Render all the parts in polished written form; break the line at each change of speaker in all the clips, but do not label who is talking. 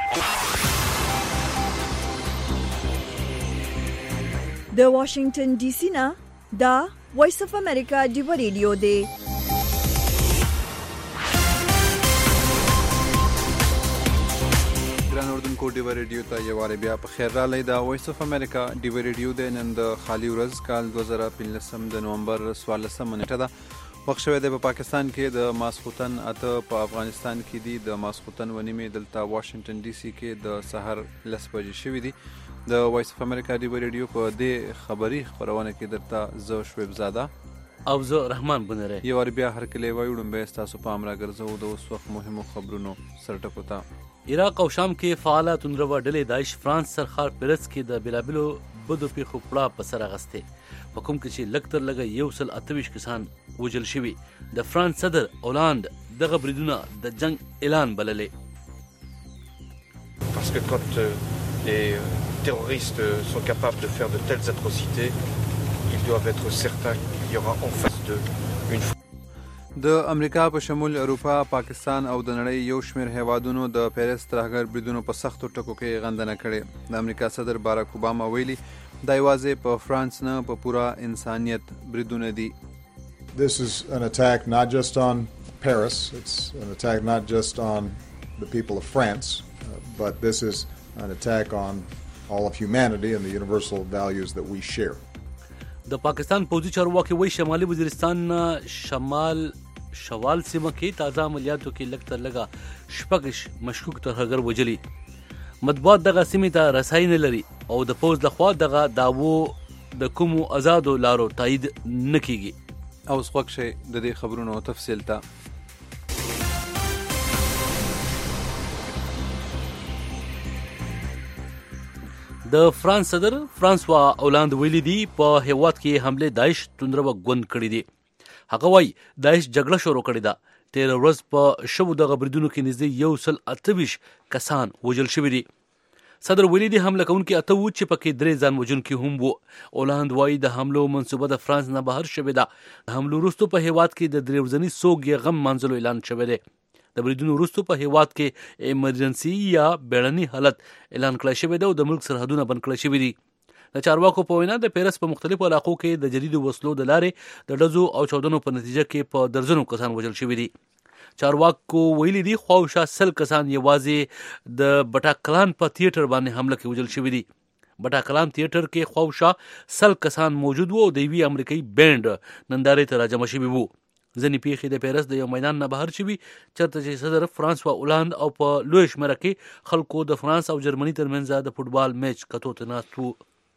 د واشنگټن ډي سي نه دا وایس اف امریکا ډیو ریډیو دی.
ګران اردوونکو ډیو ریډیو ته یو واره بیا په خیر راغلی. دا وایس اف امریکا ډیو ریډیو دی. نن د خالي ورځ کال 2015 د نومبر 14 نیټه ده. وخت شوی دی په پاکستان کې د ماسخوتن اته، په افغانستان کې دی د ماسخوتن و نیمې، دلته واشنگټن ډي سي کې د سحر 10 بجې شوي دي. د وایس اف امریکا ډیو ریډیو په دې خبري خبرونه کې درته زه شعیب زاده
او زه رحمان بنره
یو وار بیا هر کله وایو لومبه تاسو پام راګرځو د اوس وخت مهمو خبرونو سرټکو ته.
عراق او شام کې فعاله توندرو ډلې داعش فرانس سرخار پیرس کې د بلابلو بدو پیښو پړه په سر اغسته، په کوم کې چې لکتر لګه 128 کسان وجل شوي. د فرانس صدر اولاند دغه بریدونه د جنگ اعلان بللې.
Parce que quand les terroristes sont capables de faire de telles atrocités, ils doivent être certains qu'il y aura en face d'eux une.
د امریکا په شمول اروپا، پاکستان او د نړۍ یو شمېر هیوادونو د پیرس ترهګر بریدونو په سختو ټکو کې غندنه کړې. د امریکا صدر باراک اوباما ویلي دا یوازې په فرانس نه په پورا انسانیت بریدونه دي.
This is an attack not just on Paris, it's an attack not just on the people of France, but this is an attack on all of humanity and the universal values that we share.
د پاکستان پوځي چارواکي وایي شمالي وزیرستان شوال سیمه کې تازه عملیاتو کې لږ تر لږه شپږ مشکوک ترهګر وجلي. مطبوعات دغه سیمې ته رسایي نه لري او د پوځ لخوا دغه دعوو د کومو آزادو لارو تایید نه کیږي.
او څوک شي د دې خبرونو تفصیل ته.
د فرانس صدر فرانسوا اولاند ویلي دی په هیواد کې حمله داعش توندرو غوند کړی دی. هغه وایي داعش جګړه شروع کړې ده. 13 ورځ په شوو دغه بریدونو کې نږدې 128 کسان وژل شوي دي. صدر ویلي دی حمله کوونکي اته وو چې پکې 3 ځان وژونکي هم وو. اولاند وایي د حملو منصوبه د فرانس نه بهر شوې ده. د حملو وروسته په هیواد کې د 3 ورځني سوګ غم منځلو اعلان شوی دی. د بریدونو وروسته په هیواد کې ایمرجنسي یا بیړني حالت اعلان کړی شوی دی او د ملک سرحدونه بند کړی شوي دي. د چارواکو په وینا د پیرس په مختلفو علاقو کې د جديدو وسلو د لارې د ډزو او چاودنو په نتیجه کې په درجنو کسان وژل شوي دي. چارواکو ویلي دي خواوشا 100 کسان یوازې د بټاکلان په تیاتر باندې حمله کې وژل شوي دي. بټاکلان تیاتر کې خواوشا 100 کسان موجود وو او د یوې امریکایي بینډ نندارې ته راجمع شوي وو. ځینې پیښې د پیرس د یو میدان نه بهر شوي چېرته چې صدر فرانسوا اولاند او په لوی شمېره کې خلکو د فرانس او جرمني ترمنځ د فوټبال میچ کتو ته ناست وو.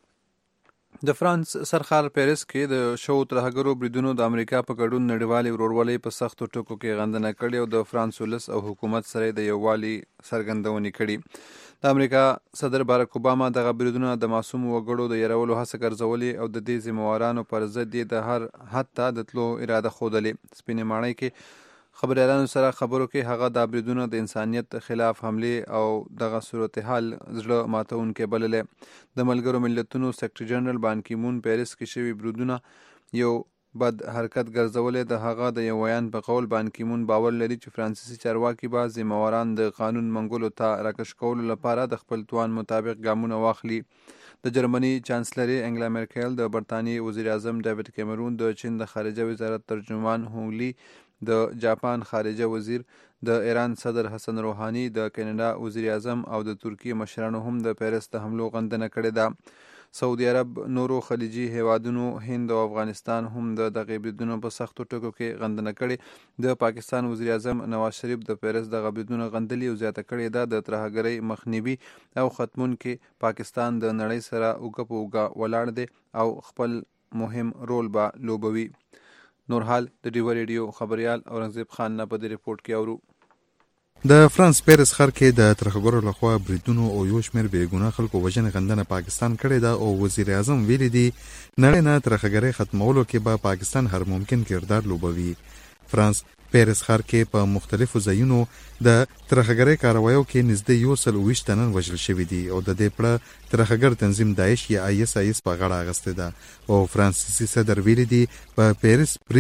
د فرانس سرخار پیرس کې د شو ترهګرو بریدونو د امریکا په ګډون نړیوالې ورورولۍ په سختو ټکو کې غندنه کړې او د فرانس ولس او حکومت سره د یووالي څرګندونې کړې. د امریکا صدر باراک اوباما دغه بریدونه د معصوم وګړو د یرولو هڅه ګرځولې او د دې ذمہوارانو پر ضد یې د هر حد ته د تلو اراده ښودلې. سپینې ماڼۍ کې خبريالانو سره خبرو کې هغه د بریدونو د انسانیت خلاف حمله او دغه صورتحال زړه ماتونکې بللې. د ملګرو ملتونو سیکرټري جنرال بان کی مون پیرس کې شوی بریدونه یو بد حرکت ګرځولې. د هغه د یو بیان په قول بان کی مون باور لري چې فرانسیسي چارواکي به ذمہواران د قانون منګولو ته راکش کولو لپاره د خپل توان مطابق ګامونه واخلي. د جرمني چانسلري انګلا مرکل، د برتانیې وزیر اعظم ډیوډ کیمرون، د چین د خارجه وزارت ترجمان هونګلی، د جاپان خارجه وزیر، د ایران صدر حسن روحانی، د کینیډا وزیر اعظم او د ترکیې مشرانو هم د پیرس د حملو غندنه کړې ده. سعودي عرب، نورو خلیجي هیوادونو، هند او افغانستان هم د دغه بریدونو په سختو ټکو کې غندنه کړې. د پاکستان وزیر اعظم نواز شریف د پیرس دغه بریدونو غندلي او زیاته کړې ده. د ترهګرۍ مخنیوي او ختمون کې پاکستان د نړۍ سره اوږه په اوږه ولاړ دی او خپل مهم رول به لوبوي. نور حال د ډیو ریډیو خبريال اورنګزیب خان نه په دې ریپورت کې اورو.
د فرانس پیرس ښار کې د ترهګرو لخوا بریدونو او یو شمېر بې ګناه خلکو وژنې غندنه پاکستان کړې ده او وزیر اعظم ویلي دي نړۍ نه ترهګرۍ ختمولو کې به پاکستان هر ممکن کردار لوبوي. فرانس پیرس ښار کې په مختلفو ځایونو د ترهګرۍ کاروایو کې نږدې 120 تنه وژل شوي دي او د دې پړه ترهګر تنظیم داعش یا ISIS په غاړه اخیستې ده او فرانسیسي صدر ویلي دي په پیرس برید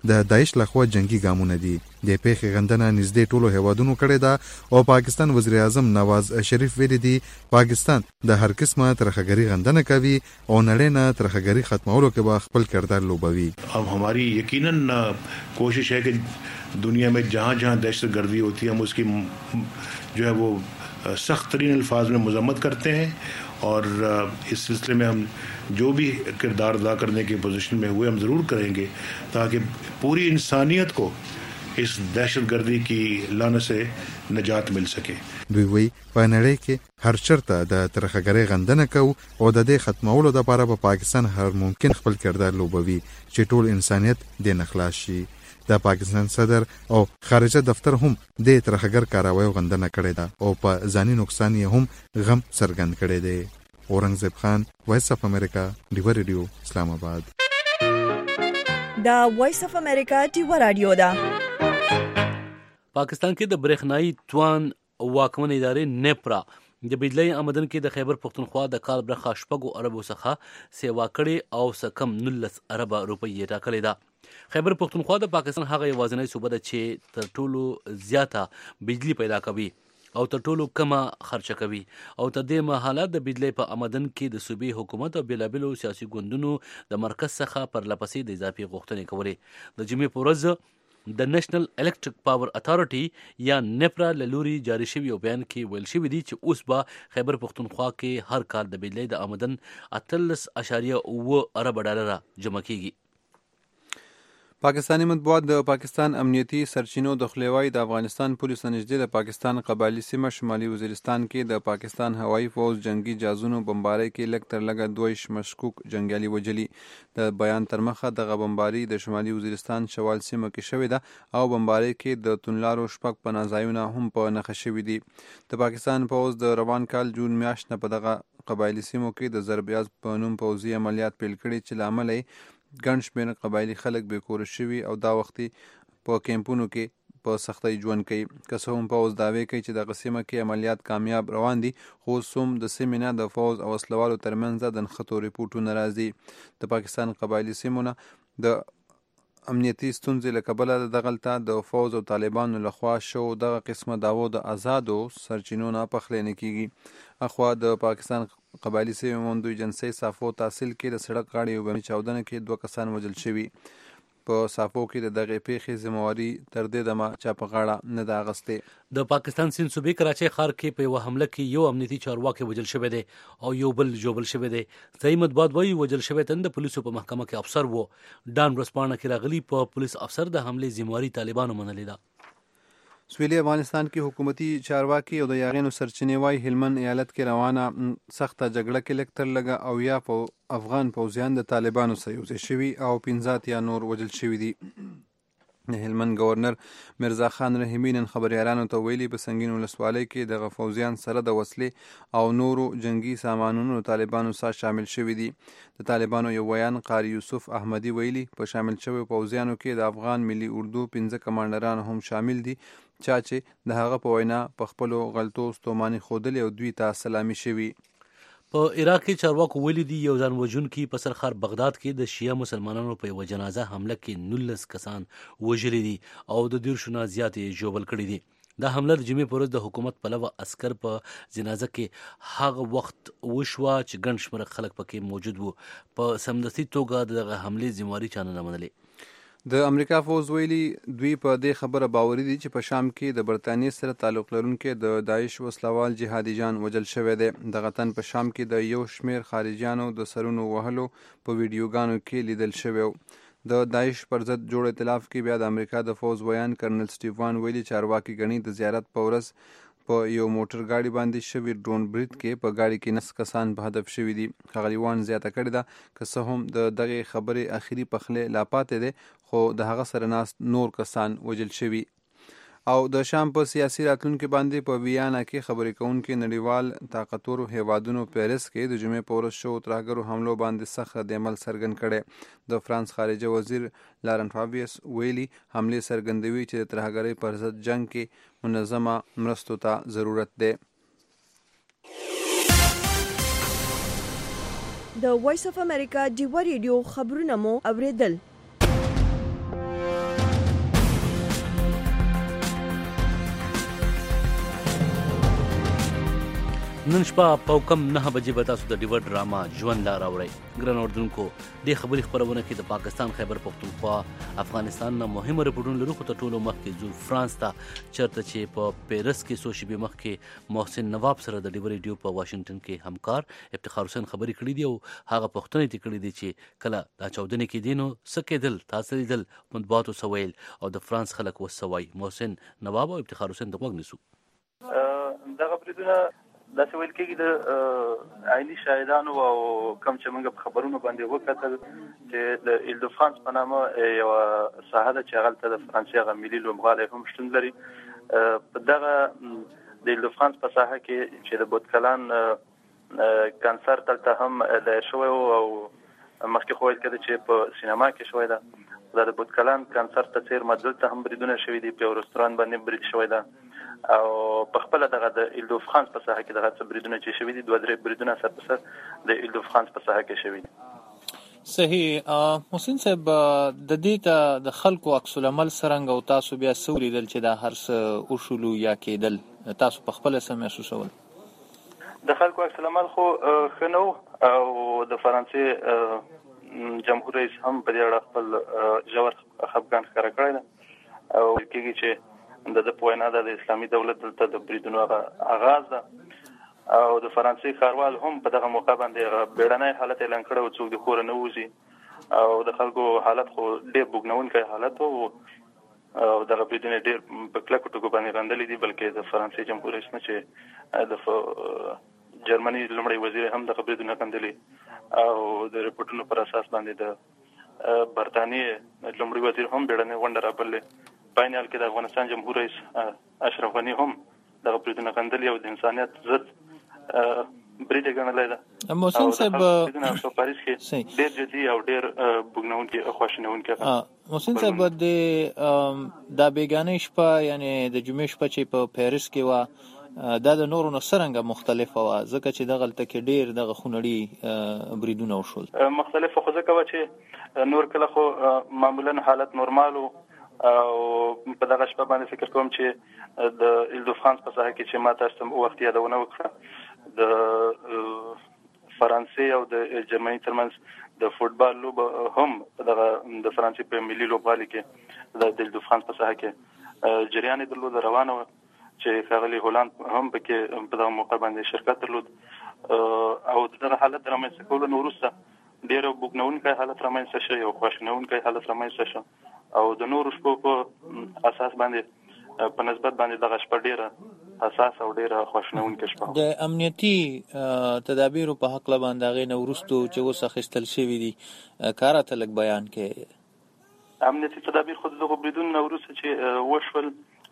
د داعش لخوا جنگي ګامونه دي. د پیښې غندنه نږدې ټولو هیوادونو کړې ده او پاکستان وزیر اعظم نواز شریف ویلي دي پاکستان د هر قسمه ترخګری غندنه کوي او نړۍ نه ترخګری ختمولو کې به خپل کردار لوبوي.
अब हमारी यकीनन कोशिश है कि दुनिया में जहाँ जहाँ दहशत गर्दी होती है हम उसकी जो है वो सख्त तरीन अल्फाज में मजम्मत करते हैं और इस सिलसिले में हम जो भी किरदार अदा करने की पोजीशन में हुए हम ज़रूर करेंगे ताकि पूरी इंसानियत को इस दहशत गर्दी की लानत से निजात मिल सके.
دوی وی په نړۍ کې هر چرته د ترخګری غندنه کو او د دې ختمولو لپاره په پاکستان هر ممکن خپل کردار لوبوي چې ټول انسانیت د نخلاص شي. د پاکستان صدر او خارجه دفتر هم د ترخګر کاروي غندنه کړې ده او په ځاني نقصان یې هم غم څرګند کړی دی. اورنګزیب خان، وایس اف امریکا، ډیو ریډیو، اسلام آباد.
دا وایس اف امریکا ډیو رادیو ده.
پاکستان کې د برېښنايي توان واکمن ادارې نیپرا د بجلی آمدن کې د خیبر پختونخوا د کال برخه 6 اربو څخه سیوا کړې او سکم 19 ارب روپۍ ټاکلې ده. خیبر پختونخوا د پاکستان هغه یوازینی صوبه ده چې تر ټولو زیاته بجلی پیدا کوي او تر ټولو کمه خرچه کوي او تر دې مهاله د بجلی په آمدن کې د صوبې حکومت او بیلابیلو سیاسي ګوندونو د مرکز څخه پر لپسې د اضافي غوښتنې کولې. د جمعې په ورځ د نېشنل الکتریک پاور اتھارټي یا نیپرا له لوري جاري شوی یو بیان کې ویل شوی دی چې اوس به خیبر پختونخوا کې هر کال د بجلی د آمدن 18.9 ارب ډالر جمع کیږي.
پاکستانی مطبوعات د پاکستان امنیتي سرچینو د خلیوای د افغانستان پولیسو نږدې د پاکستان قبایلی سیمه شمالي وزیرستان کې د پاکستان هوایي فوج جنگي جازونو بمبارۍ کې لږ تر لږه 2 مشکوک جنگیالي وجلي. د بیان تر مخه دغه بمباري د شمالي وزیرستان شوال سیمه کې شوې ده او بمبارۍ کې د تونلارو شپږ پناه ځایونه هم په نښه شوي دي. د پاکستان پوځ د روان کال جون میاشت نه په دغه قبایلی سیمو کې د ضربیاز په نوم پوځي عملیات پیل کړي چې له امله ګڼ شمېر قبایلي خلک بېکوره شوي او دا وختي په کیمپونو کې په سختۍ ژوند کوي. که څه هم پوځ دعوې کوي چې دغه سیمه کې عملیات کامیاب روان دي خو اوس هم د سیمې نه د پوځ او وسلوالو ترمنځ د نښتو ریپورټونه راځي. د پاکستان قبایلي سیمو نه د امنیتي ستونزې له کبله دغلته د فوج او طالبانو لخوا شو دغه قسمه دعوو د آزادو سرچینو نه پخلی نه کیږي. اخوا د پاکستان قبایلي سیمې موندو ایجنسۍ صافو تحصیل کې د سړک غاړې یو بمي چاودنه کې 2 کسان وژل شوي. په صافو کې د دغې پیښې ذمہواري تر دې دمه چا په غاړه نه ده اخیستې.
د پاکستان سیند صوبې کراچۍ ښار کې په یوه حمله کې یو امنیتي چارواکي وژل شوی دی او یو بل ژوبل شوی دی. ځایي مطبوعات وایي وژل شوی تن د پولیسو په محکمه کې افسر و. ډان ورځپاڼه کې راغلي په پولیس افسر د حملې ذمہواري طالبانو منلې ده.
سویلي افغانستان کې حکومتي چارواکي او د یاغینو سرچینې وایي هلمند ایالت کې روانه سخته جګړه کې لږ تر لږه 80 افغان پوځیان د طالبانو سره یوځای شوي او 15 یا نور وژل شوي دي. د هلمند گورنر مرزا خان رحیمي نن خبریالانو ته ویلي په سنگین ولسوالۍ کې دغه فوجیان سره د وسلې او نورو جنگي سامانونو طالبانو سره شامل شوي دي. د طالبانو یو ویان قاری یوسف احمدي ویلي په شامل شوی پوځیانو کې د افغان ملي اردو 15 کمانډران هم شامل دي چې د هغه په وینا په خپلو غلطو ستوماني ښودلې او دوی ته سلامي شوي.
په عراق کې چارواکو ویلي دي یو ځان وژونکي په سرخار بغداد کې د شیعه مسلمانانو په یوه جنازه حمله کې 19 کسان وژلي دي او د 200 نه زیات یې ژوبل کړي دي. دا حمله د جمعې په ورځ د حکومت پلوه عسکر په جنازه کې هغه وخت وشوه چې ګڼ شمېر خلک پکې موجود وو. په سمدستي توګه دغه حملې ذمہواري چا نه منلې.
د امریکا فوز ویلي دوی په دې خبره باوري دي چې په شام کې د برتانیې سره تعلق لرونکي د داعش وسلوال جهادي جان وژل شوی دی. دغه تن په شام کې د یو شمېر خارجیانو د سرونو وهلو په ویډیوګانو کې لیدل شوی. د داعش پر ضد جوړ ائتلاف کې بیا د امریکا د فوز ویان کرنل سټیوان ویلي چارواکي ګڼي د زیارت په ورځ په یو موټر گاډي باندې شوی ډرون برید کې په گاډي کې 9 کسان په هدف شوي دي. ښاغلي وان زیاته کړې ده که څه هم د دغې خبرې اخري پخلی لا پاتې دی خو د هغه سره ناست نور کسان وژل شوي. او د شام په سیاسي راتلونکي باندې په ویانا کې خبرې کوونکي نړیوال طاقتورو هیوادونو پیرس کې د جمعې په ورځ شو ترهګرو حملو باندې سخت عمل څرګند کړی. د فرانس خارجه وزیر لارن فابیس ویلي حملې څرګندوي چې د ترهګرۍ پر ضد جنگ کې منظمه مرستو ته ضرورت دی.
د وایس اف امریکا ډیو ریډیو خبرونه مو اوریدل.
نن شپه په کم 9 بجې به تاسو د ډیور ډراما ژوند لار اورئ. ګران اردوونکو د خبري خبرونه کې د پاکستان خیبر پختونخوا افغانستان نه مهمه رپورټونه لرو. خو تر ټولو مخکې ځو فرانس ته، چېرته چې په پیرس کې څو شېبې مخکې محسن نواب سره د ډیور ریډیو په واشنګټن کې همکار افتخار حسین خبرې کړې دي او هغه پوښتنې یې کړې دي چې کله دا چاودنې کېدې نو څه کېدل، تاسو لیدل، مطبوعاتو څه ویل او د فرانس خلک اوس څه وایي. محسن نواب او افتخار حسین د غوږ نیسو.
دغه بریدونه داسې ویل کېږي د عیني شاهدانو او کوم چې موږ په خبرونو باندې وکتل چې د ایل د فرانس په نامه یوه ساحه ده چې هغلته د فرانسې هغه ملي لوبغالی هم شتون لري. په دغه د ایل د فرانس په ساحه کې چې د بوتکلان کنسرت دلته هم دایر شوی و او مخکې خو ویل کېده چې په سینما کې شوی ده. د بوتکلان کنسرت ته څېرمه دلته هم بریدونه شوي دي، په یو رستوران باندې برید شوی ده او په خپله دغه د ایل د فرانس په ساحه کې دغه څه بریدونه چې شوي دي 2-3 بریدونه سر په سر د ایل د فرانس په ساحه کې شوي دي.
صحیح. محسن صاحب، د دې ته د خلکو عکس العمل څرنګه او تاسو بیا څه ولیدل چې دا هر څه وشولو یا کېدل، تاسو په خپله څه محسوسول؟
د خلکو عکس العمل خو ښه نه و او د فرانسې جمهور رئیس هم په دې اړه خپل ژور خفګان ښکاره کړی ده او ویل کېږي چې د په وینا د اسلامي دولت دلته د بریدونو آغاز ده او د فرانسې ښاروال هم په دغه موقع باندې بیړنی حالت اعلان کړی و، څوک د کوره نه وځي او د خلکو حالت خو ډېر بوږنونکی حالت و او دغه بریدونه ډېر په کلکو ټکو باندې غندلي دي. بلکې د فرانسې جمهور رئیس نه چې د جرمني لومړی وزیر هم دغه بریدونه غندلي او د رپورټونو پر اساس باندې د برطانیې لومړي وزیر هم بیړنۍ غونډه رابللې. په عین حال کې د افغانستان جمهور رئیس اشرف غني هم دغه بریدونه غندلي او د انسانیت ضد برید یې ګڼلی ده.
محسن صاحب،
په پاریس کې ډېر جدي او ډېر بوږنونکي او خواشینونکي.
محسن صاحب، دا بیګانۍ شپه یعنې د جمعې شپه چې په پیرس کې وه دا د نورو نه څرنګه مختلفه وه، ځکه چې دغلته کې ډېر دغه خونړي بریدونه وشول؟
مختلفه خو ځکه وه چې نور کله خو معمولا حالت نورمال و او په دغه شپه باندې فکر کوم چې د ایل د فرانس په ساحه کې چې ما تاسو ته وخت یادونه وکړه د فرانسې او د جرمني ترمنځ د فوټبال لوبه هم په دغه د فرانسې په ملي لوبغالي کې د ایل د فرانس په ساحه کې جریان درلود، روانه وه چې ښاغلي هولند هم پکې په دغه موقع باندې شرکت درلود او دغه حالت رامنځته کولو نه وروسته ډېر بوږنونکی حالت رامنځته شو، یو خواشینونکی حالت رامنځته شو او د نورو شپو په اساس باندې په نسبت باندې دغه شپه ډېره حساس او ډېره خواشینونکې شپه.
د امنیتي تدابیرو په هکله باندې هغې نه وروستو چې اوس اخیستل شوي دي که راته لږ بیان کړې؟
امنیتي تدابیر خو د دغو بریدونو نه وروسته چې وشول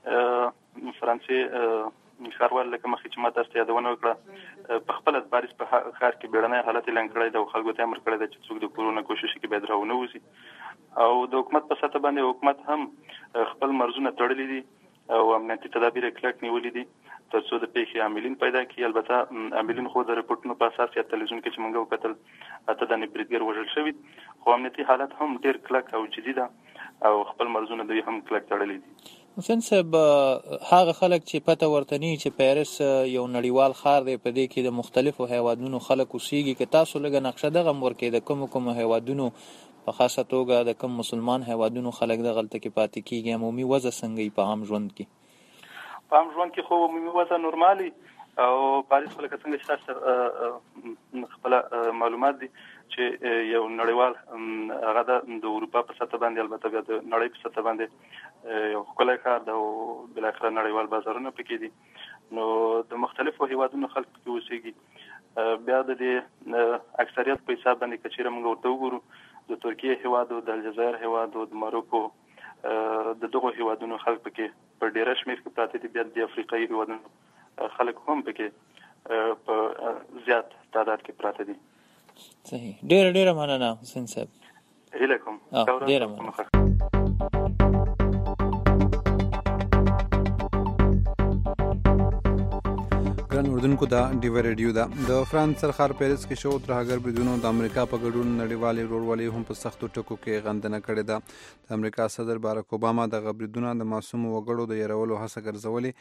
فرانسې ښاروال لکه مخکې چې ما تاسو ته یادونه وکړه په خپله د پاریس په ښار کې بیړنی حالت اعلان کړی ده او خلکو ته امر کړی ده چې څوک د کورونو کوشش وکړي باید راونه وځي او د حکومت په سطح باندې حکومت هم خپل مرزونه تړلي دي او امنیتي تدابیر یې کلک نیولي دي تر څو د پیښې عاملین پیدا کړي. البته عاملین خو د رپورټونو په اساس یا تلویزیون کې چې موږ وکتل اته دانې بریدګر وژل شوي، خو امنیتي حالت هم ډېر کلک او جدي ده او خپل مرزونه دوی هم کلک تړلي دي.
حسین صاحب، هغه خلک چې پته ورته نه چې پیرس یو نړیوال ښار دی، په دې کې د مختلفو هیوادونو خلک اوسېږي، که تاسو لږه نقشه دغه هم ورکړئ د کومو هیوادونو په خاصه توګه د کوم مسلمان هیوادونو خلک دغلته کې پاتې کېږي، عمومي وضع څنګه په عام ژوند کې؟
په عام ژوند کې خو عمومي وضع نورمالي او پاریس خو لکه څنګه چې تاسو خپله معلومات دي چې یو نړیوال هغه د اروپا په سطح باندې البته بیا د نړۍ په سطح باندې یو ښکلی ښار ده او بالاخره نړیوال بازارونه پکې دي نو د مختلفو هیوادونو خلک پکې اوسېږي. بیا د دې اکثریت په حساب باندې که چېرې موږ ورته وګورو د ترکیې هیواد او د الجزایر هیواد او د ماروکو د دغو هیوادونو خلک پکې په ډېره شمېر کې پراته دي. بیا د افریقایي هیوادونو خلک هم پکې په زیات تعداد کې پراته دي.
صحیح. ډېره مننه حسین صاحب.
هیله کوم.
ډېره مننه.
ګران اردوونکو دا ډیوه ریډیو ده. د فرانس سرخار پیرس کې شو ترهګر بریدونو د امریکا په ګډون نړیوالې ورورولۍ هم په سختو ټکو کې غندنه کړې ده. د امریکا صدر باراک اوباما دغه بریدونه د معصومو وګړو د یرولو هڅه ګرځولې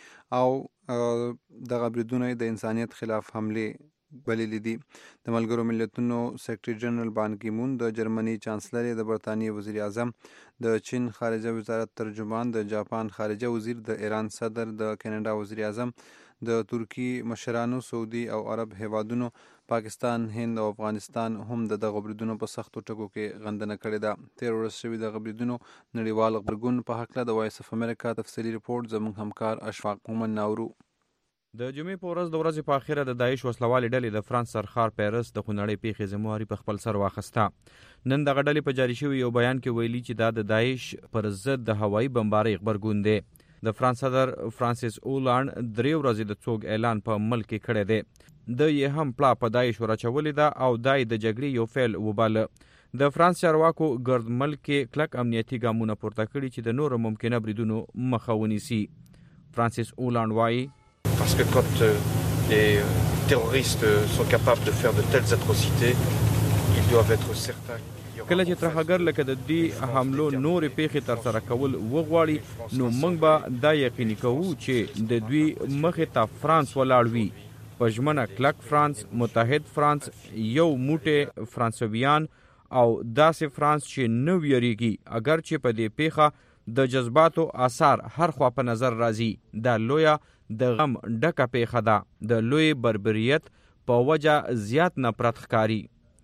او دغه بریدونه د انسانیت خلاف حملې بللې دي. د ملګرو ملتونو سیکرټري جنرال بان کی مون، د جرمني چانسلر، د برطانیې وزیر اعظم، د چین خارجه وزارت ترجمان، د جاپان خارجه وزیر، د ایران صدر، د کینیډا وزیر اعظم، د ترکی مشرانو، سعودي او عرب هیوادونو، پاکستان، هند او افغانستان هم د دغه بریدونو په سختو ټکو کې غندنه کړې ده. تیر ورځ شوي دغه بریدونو نړیوال غبرګون په هکله د وایس اف امریکا تفصیلي رپورټ زموږ همکار اشفاق مومن ناورو.
د جمعې په ورځ د ورځې په اخره د داعش وسلوالې ډلې د فرانس سرخار پیرس د خونړۍ پیښې ذمهواري په خپل سر واخیسته. نن دغه ډلې په جاري شوي یو بیان کې ویلي چې دا د داعش پر ضد د هوایي بمبارۍ غبرګون دی. د فرانس صدر فرانسیس اولاند 3 ورځې د څوک اعلان په ملک کې کړی دی. د یې هم پلا په داعش ورچولې ده او دای د جګړې یو فعل وباله. د فرانس چارواکو ګرد ملک کې کلک امنیتي ګامونه پورته کړي چې د نورو ممکنه بریدونو مخه ونیسي. فرانسیس اولاند وایي
Parce que quand les terroristes sont capables de faire de telles atrocités, ils doivent être certains.
کله چې ترهګر لکه د دې حملو نورې پیښې ترسره کول وغواړي نو موږ به دا یقیني کوو چې د دوی مخې ته فرانس ولاړ وي. په ژمنه کلک فرانس، متحد فرانس، یو موټی فرانسویان او داسې فرانس چې نه ویریږي اگر چې په دې پیښه د جذباتو آثار هر خوا په نظر راځي. دا لویه د غم ډکه پیښه ده. د لوی بربریت په وجه زیات نفرت ښکاري.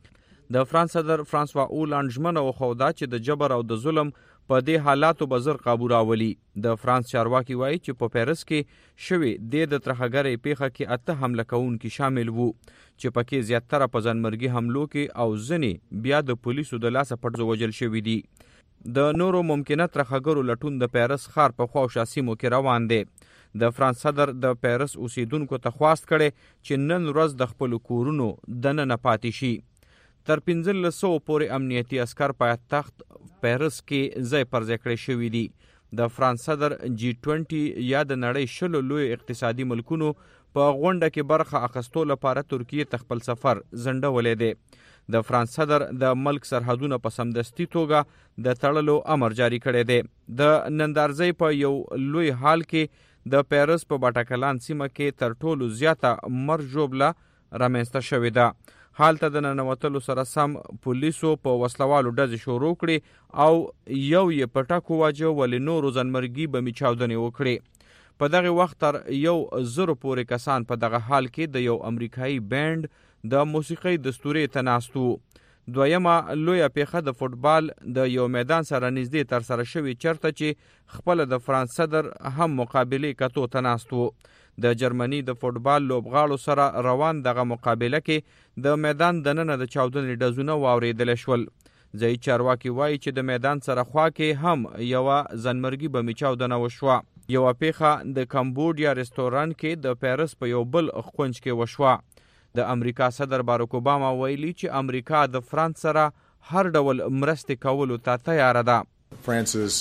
د فرانس صدر فرانسوا اولاند ژمنه وښوده چې د جبر او د ظلم په دې حالاتو به زر قابو راولي. د فرانس چارواکي وایي چې په پیرس کې شوې د ترهګرۍ پیښه کې 8 حمله کوونکي شامل وو چې پکې زیاتره په ځانمرګي حملو کې او ځینې بیا د پولیسو د لاسه پټ وژل شوي دي. د نورو ممکنه ترهګرو لټون د پیرس ښار په خواوشا سیمو کې روان دی. د فرانس صدر د پیرس اوسیدونکو ته خواست کړي چې نن ورځ د خپل کورونو دننه پاتې شي. تر 1500 پورې امنیتي عسکر پایتخت پیرس کې ځای پر ځای کړی شوي دي. د فرانس صدر G20 یا د نړۍ 20 لوی اقتصادي ملکونو په غونډه کې برخه اخیستو لپاره ترکیه ته خپل سفر ځنډولی دی. د فرانس صدر د ملک سرحدونه په سمدستي توګه د تړلو امر جاری کړی دی. د نندارځۍ په یو لوی حال کې د پیرس په باټاکلان سیمه کې تر ټولو زیاته مرجوبله رامنځته شوې ده. حال ته د ننوتلو سره سم پولیسو په وسلوالو ډزې شروع کړي او یو یې په ټکو واجه ولې نورو ځانمرګي بمي چاودنې وکړي. په دغه وخت تر 1,000 پورې کسان په دغه حال کې د یو امریکایي بینډ د موسیقۍ دستورې ته ناست وو. دویمه لویه پیښه د فوټبال د یو میدان سره نږدې ترسره شوې چرته چې خپل د فرانس صدر هم مقابلې کتو ته ناست وو. د جرمني د فوټبال لوبغاړو سره روان دغه مقابله کې د میدان دننه د چاودنې ډزونه واورېدل شول. ځایي چارواکي وایي چې د میدان سره خوا کې هم یوه ځانمرګي بمي چاودنه وشوه. یوه پیښه د کمبوډیا رستورانت کې د پیرس په یو بل خونج کې وشوه. د امریکا صدر باراک اوباما ویلي چې امریکا د فرانس سره هر ډول مرستې کولو ته تیاره ده.
France is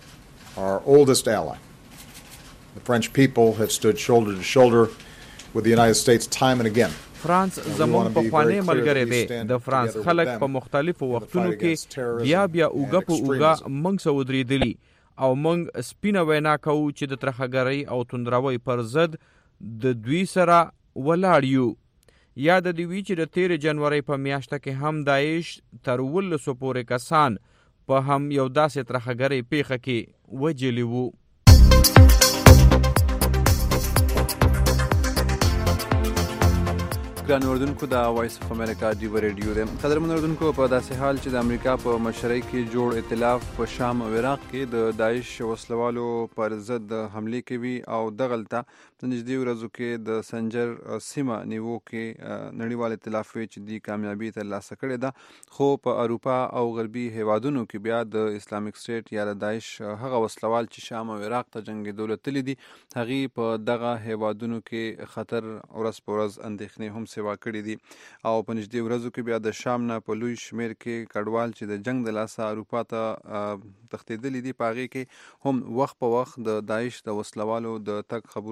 our oldest ally. The French people have stood shoulder to shoulder with the United States time and again.
فرانس زموږ پخوانی ملګری دی. د فرانس خلک په مختلفو وختونو کې بیا اوږه په اوږه موږ سره ودرېدلي او موږ سپینه وینا کوو چې د ترهګرۍ او توندروۍ پر ضد د دوی سره ولاړ یو. یاد دی وی چې د 13 جنوري په میاشته کې هم داعش تر 1,000 پورې کسان په هم یو داسې ترهګرۍ پیښه کې وجلي وو.
ګران اردوونکو د وایس اف امریکا ډیوه ریډیو دی. قدرمن اردوونکو، په داسې حال چې د امریکا په مشرۍ کې جوړ ائتلاف په شام او عراق کې د داعش وسلوالو پر ضد حملې کوي او دغلته د نږدې ورځو کې د سنجر سیمه نیوو کې نړیوال ائتلاف وی چې د کامیابی ترلاسه کړې ده، خو په اروپا او غربي هیوادونو کې بیا د اسلامیک سټیټ یا د داعش هغه وسلوال چې شام او عراق ته جنګېدلو تللي دي هغې په دغه هیوادونو کې خطر ورځ په ورځ اندېښنې هم سوا کړي دي او په نږدې ورځو کې بیا د شام نه په لوی شمیر کې کډوال چې د جنگ د لاسه اروپا ته تښتېدلي دي په هغې کې هم وخت په وخت د داعش د وسلوالو د تګ خبرونه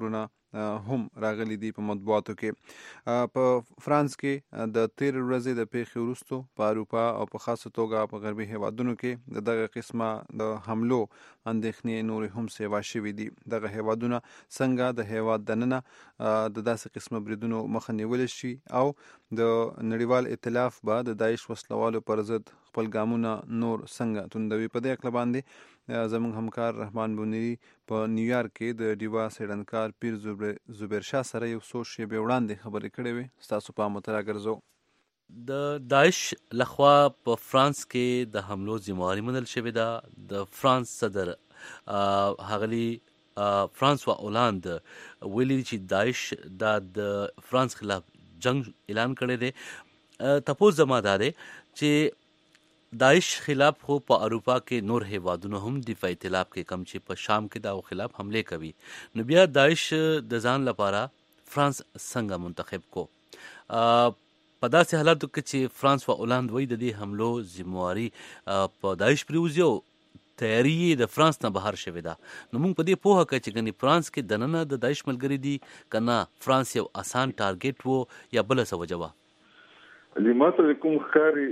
هم راغلي دي په مطبوعاتو کې. په فرانس کې د 13 ورځې د پیښې وروسته په اروپا او په خاصه توګه په غربي هیوادونو کې دغه قسمه د حملو اندېښنې نور هم سیوا شوي دي. دغه هیوادونه څنګه د هیواد دننه د داسې قسمه بریدونو مخه نیول شي او د نړیوال ائتلاف به د داعش وسلوالو پر ضد خپل ګامونه نور څنګه توندوي. په دې اړه باندې زموږ همکار رحمان بونیری په نیویارک کې د ډیوا سیډنکار پیر زبیر شاه سره یو څو شیبې وړاندې خبرې کړې وې. ستاسو پام ورته راګرځو.
د داعش لخوا په فرانس کې د حملو ذمہواري منل شوې ده. د فرانس صدر هغلی فرانسوا اولاند ویلي چې داعش د فرانس خلاف جنگ اعلان کړی دی. تپوس زما دا دی چې داعش خلاف خو په اروپا کې نور هیوادونه هم دفاعي ائتلاف کې کم چې په شام کې دا خلاف حمله کوي. نو بیا داعش د ځان لپاره فرانس څنګه منتخب کو؟ په داسې حالاتو کې چې فرانسوا اولاند وایي د دې حملو ذمہواري په داعش پریوزي او تیاری د فرانس نه بهر شوې ده. نو موږ په دې پوهه کوي چې ګنې فرانس کې دننه د داعش ملګري دي که نه فرانس یو آسان ټارګټ وو یا بله څه وجه وه؟
ماته کوم ښکاري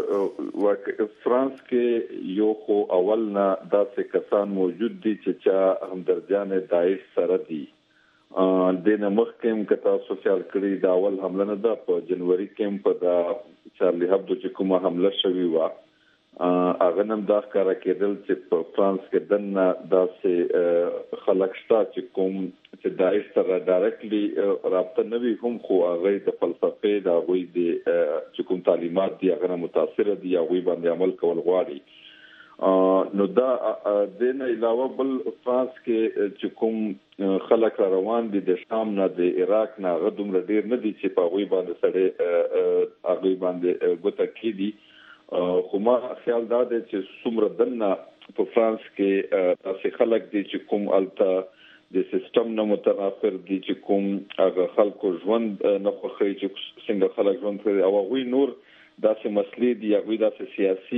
فرانس کې یو خو اول نه داسې کسان موجود دي چې چا همدردیان داعش سره دي. د نه مخکې هم که تاسو خیال کړي د اول حمله نه ده په جنوري کې هم په د چارلي هبدو چې کومه حمله شوې وه هغه نن دا ښکاره کېدل چې په فرانس کې دننه داسې خلک شته چې کوم چې داعش سره ډایرکټلی رابطه نه وي هم خو هغوی د فلسفې د هغوی د چې کوم تعلیمات دي هغه نه متاثره دي هغوی باندې عمل کول غواړي. نو دا د نه علاوه بل فرانس کې چې کوم خلک را روان دي د شام نه د عراق نه هغه دومره ډېر نه دي چې په هغوی باندې سړی هغوی باندې ګوته کېدي. خو ما خیال دا دی چې څومره دننه په فرانس کې داسې خلک دي چې کوم هلته د سیستم نه متنافر دي چې کوم هغه خلکو ژوند نه خوښوي چې څنګه خلک ژوند کوي او هغوی نور داسې مسلې دي هغوی داسې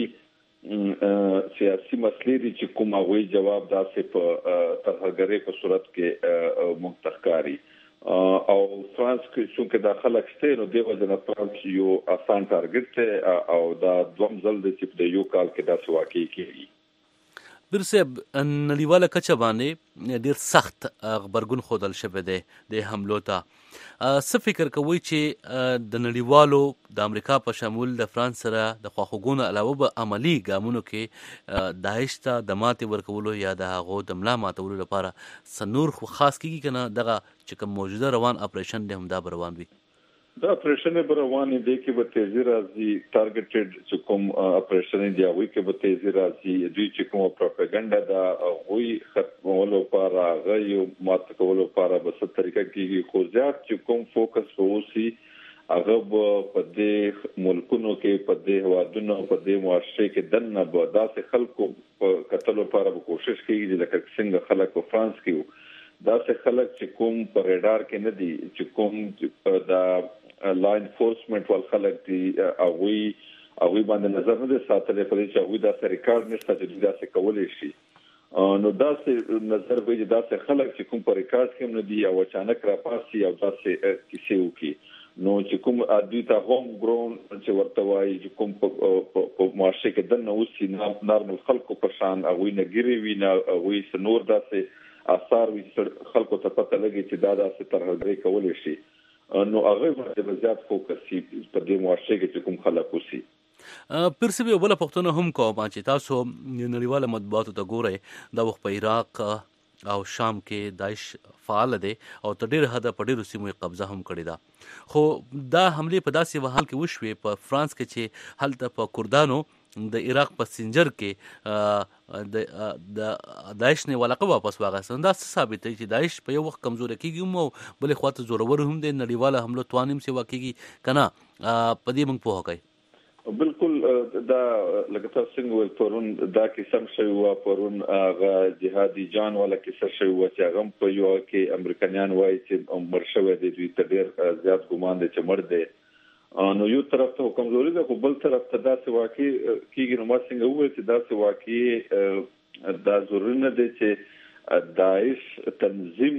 سیاسي مسلې دي چې کوم هغوی جواب داسې په ترهګرۍ په صورت کې موږ ته ښکاري. او فرانس کې څنګه د خلک شته نو د وجه نه فرانس یو آسان ټارګټ دی او دا دوم ځل دی چې د یو کال کې داسې واقع کیږي.
برسب نړیواله کچه باندې ډیر سخت غبرګون ښودل شوی دی د حملو ته. څه فکر کوئ چې د نړیوالو د امریکا په شمول د فرانس سره د خواخوږونو علاوه به عملی ګامونو کې داعش ته د ماتې ورکولو یا د هغو د ملا ماتولو لپاره څه نور خاص کیږي که نه دغه چې کوم موجوده روان اپریشن دی هم دا به روان وي؟
دا اپریشن به روانې دی کې به تیزی راځي. ټارګټډ چې کوم اپریشن دی هغوی کې به تیزی راځي. دوی چې کومه پروپاګانډا ده هغوی ختمولو لپاره هغه یو مات کولو لپاره به څه طریقه کېږي. خو زیات چې کوم فوکس به وشي هغه به په دې ملکونو کې په دې هیوادونو په دې معاشرې کې دننه به داسې خلکو په کتلو لپاره به کوشش کېږي لکه څنګه خلک په فرانس کې داسې خلک چې کوم په ریډار کې نه دي چې کوم د لا انفورسمنت ول خلک دي هغوی باندې نظر نه دی ساتلی په دې چې هغوی داسې ریکارډ نشته چې دوی داسې کولی شي. نو داسې نظر وایي چې داسې خلک چې کوم په ریکارډ کې هم نه دي او اچانک راپاسي او داسې کیسې وکړي نو چې کوم دوی ته هوم ګرون چې ورته وایي چې کوم په معاشره کې دننه اوسي نارمل خلکو په شان هغوی نه ګیرې وي نه هغوی څه نور داسې آثار وي خلکو ته پته لګي چې دا داسې ترهګرۍ کولی شي. نو هغه باندې زیات فوکس په دې معاشره کې چې کوم خلک اوسي.
پرسه به بل پښتون هم کوم چې تاسو نړیواله مطبوعاتو ته ګورئ دا وخت په عراق او شام کې داعش فعال دی او تر ډېر حده په ډېرو سیمو قبضه هم کړې ده. خو دا حملې په داسې حال کې وشوې په فرانس کې چې هلته په کردانو د عراق په سنجر کې د داعش نه ولقه واپس واغستل. دا ثابتوي چې داعش په یو وخت کمزوری کېږي او بلې خواته زورور هم دی. نړیواله حملو توانیم سیوا کېږي که نه په دې موږ پوهه کوي؟
بالکل دا لکه تاسو څنګه ویل پرون دا کیسه شوې وه پرون هغه جهادي جان والا کیسه شوې وه چې هغه په یو کې امریکایان وایي چې مړ شوی دی دوی ته ډېر زیات ګمان دی چې مړ دی. نو یو طرف ته کمزوري ده خو بل طرف ته داسې واقع کېږي. نو ما څنګه وویل چې داسې واقع دا ضروري نه دی چې داعش تنظیم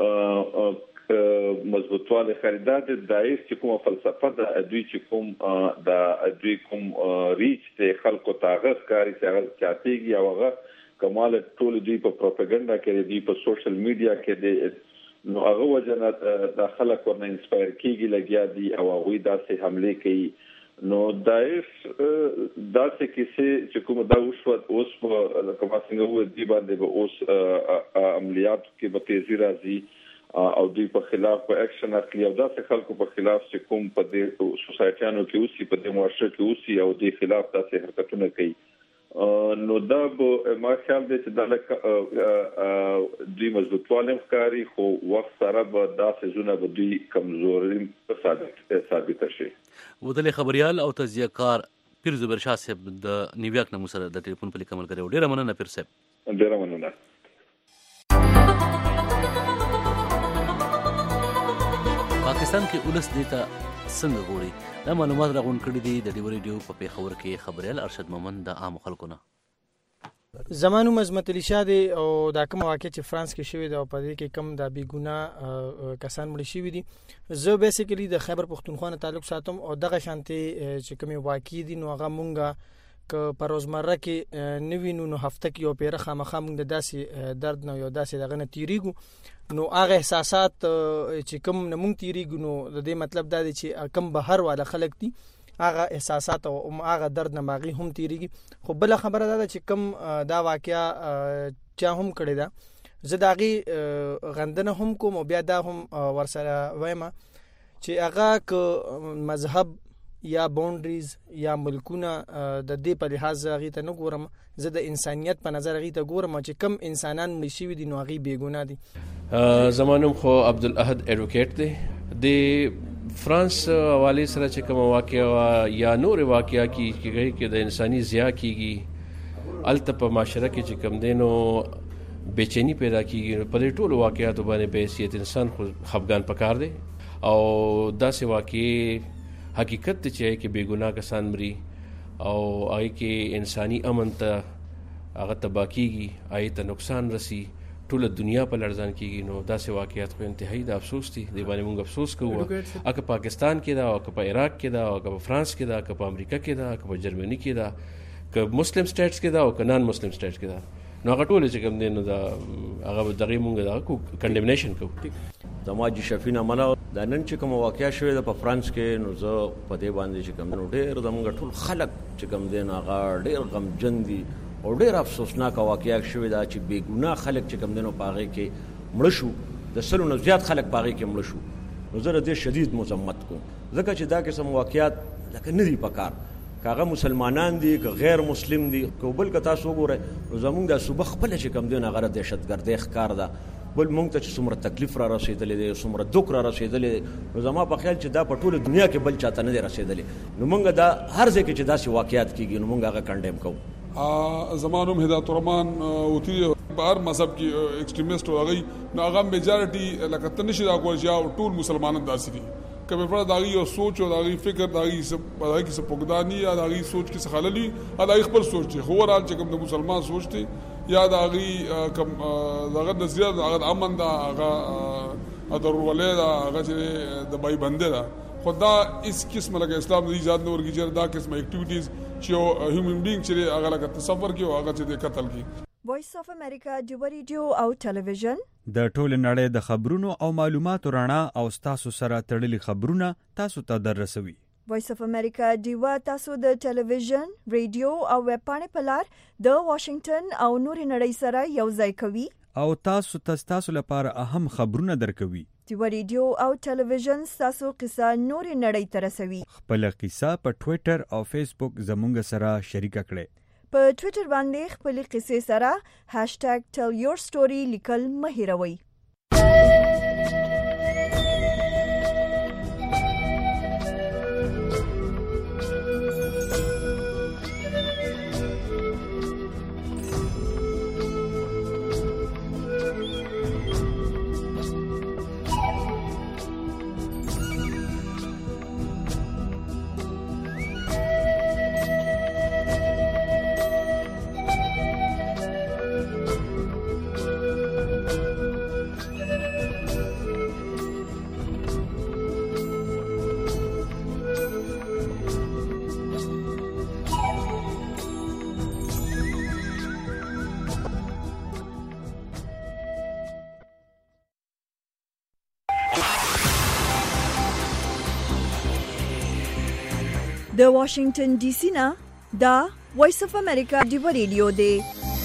مضبوطواله خریدات داعش چې کومه فلسفه د دوی چې کوم د دوی کوم ریچ ته خلکو تاغه کاری چې هغه چاتيږي او هغه کمال ټول دوی په پروپاګاندا کې دی په سوشل میډیا کې دی نو هغه وجنه د خلک ورنه انسپایر کیږي لګیا دي او هغه داسې حمله کوي نو داعش داسې کیسه چې کوم دا اوس په کومه څنګه و دی باندې به اوس عملیات کې به تیزی راځي او دوی په خلاف په اکشن اخلي او داسې خلکو په خلاف چې کوم په دې سوسایټیانو کې اوسي په دې معاشره کې اوسي او دې خلاف داسې حرکتونه کوي نو دا به ما خیال دی چې دا دوی مضبوطواله ښکاري خو وخت سره به داسې زونه به دوی کمزوري ثابت شي
ودلې خبريال او تجزیه‌کار پیر زبیر شاه صاحب د نیویارک نه سره د ټلیفون په لیکل کړو ډیره مننه پیر صاحب
ډیره مننه
پاکستان کې ولس دیتا څنګه غوړي دا معلومات راغون کړي دي د ډیو ریډیو په پیښور کې خبريال ارشد مومن د عام خلکو نه
زمانو مزمت علی شاه دی او دا کوم واقع چې فرانس کې شوی دا په دې کې کم د بیګونا کسان مړ شوی دي زه بیسیکلی د خیبر پختونخوا نه تعلق ساتم او دغه شانتي چې کوم واقع دي نو هغه مونږه ک په روزمره کې نوینو نو هفته کې یو پیره خامخا مونږ د داسې درد نه یو داسې دغه نه تیریګو نو هغه احساسات چې کوم مونږ تیریګو نو د دې مطلب دا دی چې کم بهر والا خلک دي هغه احساسات او هغه درد نه ماغي هم تیریږي خو بل خبره ده چې کم دا واقعیا چا هم کړی دا زه داغي غندنه هم کوم او بیا دا هم ورسره وایم چې هغه ک مذهب یا باونډریز یا ملکونه د دې په لحاظ غي ته نه ګورم زه د انسانيت په نظر غي ته ګورم چې کم انسانان مشي دي نو غي بیګونه دي
زمانم خو عبدالأحد ایڈوکیټ دی د فرانس حواله سره چې کوم واقعیا یا نور واقعیا کیږي کې د انساني ضیاع کیږي الته په معاشره کې چې کوم دینو بېچینی پیدا کیږي په دې ټولو واقعیاتو باندې به حیثیت انسان خو خفګان پکار دی او داسې واقعي حقیقت چې کې بیګناه کسان مري او آی کې انساني امن ته هغه تباکیږي آی ته نقصان رسی ټول دنیا په لړزان کیږي نو داسې واقعیت خو انتهایی د افسوس دي دی باندې موږ افسوس کوو اګه پاکستان کې دا او په عراق کې دا او په فرانس کې دا او په امریکا کې دا او په جرمني کې دا که مسلم سټیټس کې دا او که نان مسلم سټیټس کې دا نو هغه ټول چې کوم دي نو دا هغه دغه موږ دا کو کنډیمنیشن کوو
دماجی شفینا ملا د نن چې کوم واقعیا شوی د په فرانس کې نو زه په دې باندې چې کوم نو ډېر زموږ ټول خلک چې کوم دي نو هغه ډېر غمجن دي او ډېر افسوسناک واقعیا شوی دا چې بیګناه خلک چې کوم دي نو پاغه کې مړ شو د سلو نه زیات خلک پاغه کې مړ شو نو زه دې شدید مذمت کوم ځکه چې دا قسم واقعیات لکه ندي پکار کاغه مسلمانان دي که غیر مسلم دي کو بل کتا سو ګوره زمونږ د صبح خپل چې کوم دي نه غره دهشتګردي ښکار ده بل مونږ ته چې څومره تکلیف را رسیدلې دي څومره دوک را رسیدلې نو زما په خیال چې دا په ټوله دنیا کې بل چاته نه رسیدلې نو مونږ دا هر ځای کې چې داسې واقعیات کیږي نو مونږ هغه کنډیم کوو
زمانوم هدایت الرحمن اوتی بهر مذهب کې ایکستریمیست راغی نو هغه میجارټي لکه تنشي دا کول چې ټول مسلمانان داسې دي کبه پر داغي او سوچ او داغي فکر داغي څه پوګدانی یا داغي سوچ کې څه خللی داغي خپل سوچ دی خو ورال چې کوم د مسلمان سوچ دی یا داغي کوم داغه نظریه داغه امن دا هغه ادر ولې دا هغه چې د بای بنده دا خدا اس قسم لکه اسلام د ایجاد نور کې دا قسم اکټیویټیز چې هیومن بینګ چې هغه لکه تصور کې او هغه چې د قتل کې
وایس اف امریکا د ریډیو او ټلویزیون
د ټول نړۍ د خبرونو او معلوماتو رڼا او تاسو سره تړلي خبرونه تاسو ته دررسوي
وایس اف امریکا دیوا تاسو د ټلویزیون ریډیو او ویب پاڼې په لار د واشنگټن او نور نړۍ سره یو ځای کوي
او تاسو لپاره اهم خبرونه درکوي
دیوا ریډیو او ټلویزیون تاسو قصه نور نړۍ ته رسوي
خپل قصه په ټوئیټر او فیسبوک زموږ سره شریک کړئ
په ټوئیټر باندې خپل قصې سره #tellyourstory لیکل مه هېروئ د واشنگټن ډي سي نه دا وایس اف امریکا دی ریډیو دی.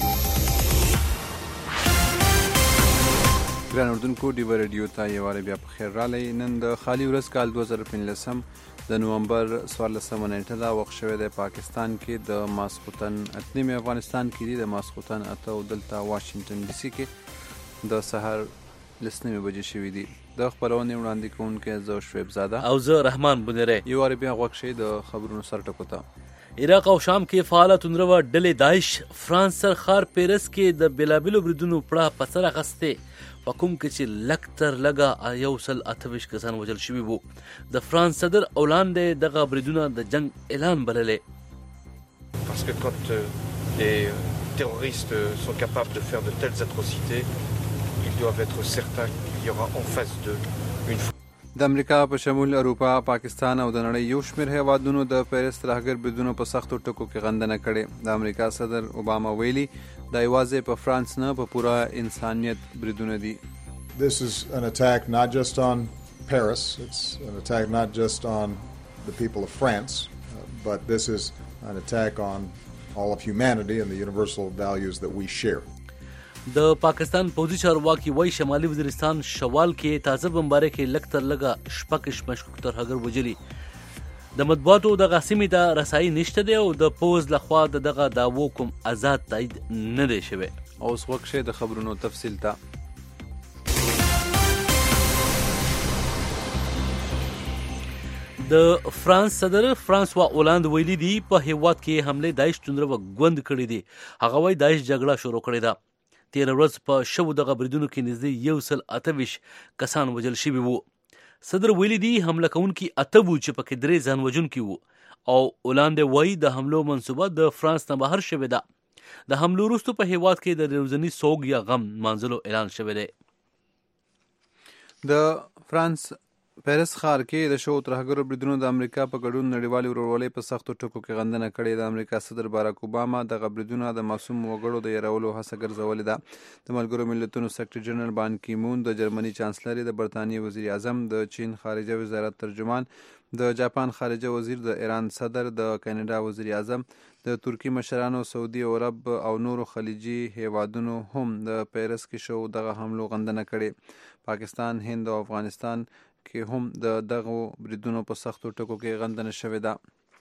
ګران اردوونکو ډیو ریډیو ته یو واره بیا په خیر رالی. نن د خالی ورځ کال 2015 د نومبر 14 نیټه دا وخت شوی دی پاکستان کې د ماسخوتن اتنیمه، افغانستان کې دی د ماسخوتن اته او دلته واشنگټن ډي سي کې د سحر لسنیمه بجې شوی دی. د خبرونې وړاندې کوونکی زه شعیب زاده
او زه رحمان بنیری.
یو واره بیا غوږ شئ د خبرونو سر ټکو ته.
عراق او شام کې فعاله توندروه ډلې داعش فرانس سر ښار پیرس کې د بېلابېلو بریدونو پړه په سر اخیستې، په کوم کې چې لږ تر لږه 128 کسان وژل شوي وو. د فرانس صدر اولاند دغه بریدونه د جنگ اعلان بللې.
Parce que quand les terroristes sont capables de faire de telles atrocités, ils doivent être certains qu'il y aura en face d'eux une
د امریکا په شمول اروپا، پاکستان او د نړۍ یو شمېر هیوادونو د پیرس ترهګر بریدونو په سختو ټکو کې غندنه کړې. د امریکا صدر اوباما ویلي دا یوازې په فرانس نه په پوره انسانیت بریدونه دي.
This is an attack not just on Paris, it's an attack not just on the people of France, but this is an attack on all of humanity and the universal values that we share.
د پاکستان پوځي چارواکي وایي شمالي وزیرستان شوال کې تازه بمبارۍ کې لږ تر لږه شپږ مشکوک ترهګر وژلي. د مطبوعاتو دغه سیمې ته رسایي نشته دی او د پوځ لخوا د دغه دعوو کوم آزاد تایید نه دی شوی.
اوس غوږ شئ د خبرونو تفصیل ته.
د فرانس صدر فرانسوا اولاند ویلي دی په هیواد کې حمله داعش توندروه ګوند کړی دی. هغه وایي داعش جګړه شروع کړې ده. 13 ورځ په شوو دغه بریدونو کې نږدې 128 کسان وژل شوي وو. صدر ویلي دی حمله کوونکي 8 وو چې پکې 3 ځان وژونکي وو او اولاند وایي د حملو منصوبه د فرانس نه بهر شوې ده. د حملو وروسته په هیواد کې د ورځني سوګ یا غم مانځلو اعلان شوی دی.
د فرانس پیرس ښار کې د شوو ترهګرو بریدونو د امریکا په ګډون نړیوالې ورورولۍ په سختو ټکو کې غندنه کړې. د امریکا صدر باراک اوباما دغه بریدونه د معصوم وګړو د یرولو هڅه ګرځولې ده. د ملګرو ملتونو سکرټري جنرال بان کی مون، د جرمني چانسلر، د برطانیې وزیر اعظم، د چین خارجه وزارت ترجمان، د جاپان خارجه وزیر، د ایران صدر، د کاناډا وزیر اعظم، د ترکی مشرانو، سعودي عرب او نورو خلیجي هیوادونو هم د پیرس کې شو دغه حملو غندنه کړې. پاکستان، هند او افغانستان کې هم د دغه بریدونو په سختو ټکو کې غندنه شوې ده.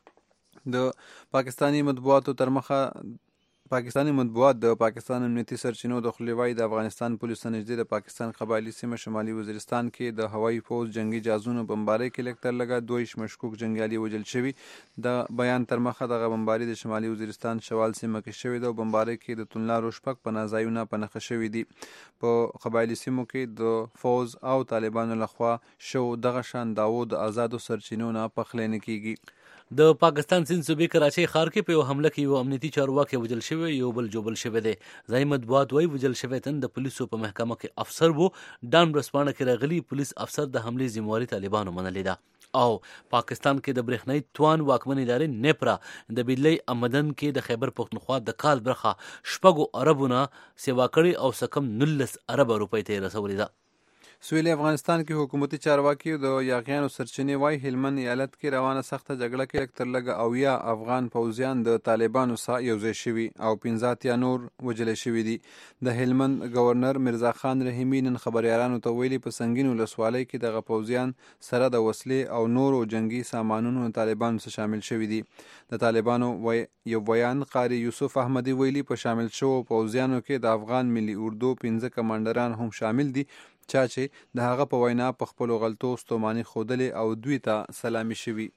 د پاکستانی مطبوعاتو تر مخه پاکستانی مطبوعات د پاکستان امنیتي سرچینو د خولې وایي د افغانستان پولیسو نږدې د پاکستان قبایلي سیمه شمالي وزیرستان کې د هوایي پوځ جنگي جهازونو بمبارۍ کې لږ تر لږه 22 مشکوک جنګیالي وژل شوي. د بیان تر مخه دغه بمبارۍ د شمالي وزیرستان شوال سیمه کې شوې ده او بمبارۍ کې د توندلارو شپږ پناه ځایونه په نښه شوي دي. په قبایلي سیمو کې د فوز او طالبانو لخوا شو دغه شان دعوو د آزادو سرچینو نه پخلی نه کیږي.
د پاکستان سند صوبې کراچۍ ښار کې په یو حمله کې یو امنیتي چارواکي وژل شوی، یو بل جوبل شوی دی. ځایي مطبوعات وایي وژل شوی تن د پولیسو په محکمه کې افسر وو. ډان ورځپاڼه کې راغلي پولیس افسر د حملې ذمہواري طالبانو منلې ده. او پاکستان کې د برېښنايي توان واکمن ادارې نیپرا د بجلی آمدن کې د خیبر پختونخوا د کال برخه 6 اربونه سیوا کړې او سکم 19 ارب روپۍ ته رسولې ده.
سویلي افغانستان کې حکومتي چارواکي د یاغیانو سرچینې وایي هلمند ایالت کې روانه سخته جګړه کې لږ تر لږه 80 افغان پوځیان د طالبانو سره یوځای شوي او 15 یا نور وژل شوي دي. د هلمند گورنر مرزا خان رحیمي نن خبریالانو ته ویلي په سنگین ولسوالۍ کې دغه پوځیان سره د وسلې او نورو جنگي سامانونو طالبانو سره شامل شوي دي. د طالبانو یو بیان قاری یوسف احمدي ویلي په شامل شوو پوځیانو کې د افغان ملي اردو 15 کمانډران هم شامل دي چا چې د هغه په وینا په خپلو غلطو ستوماني ښودلې او دوی ته سلامي شوي.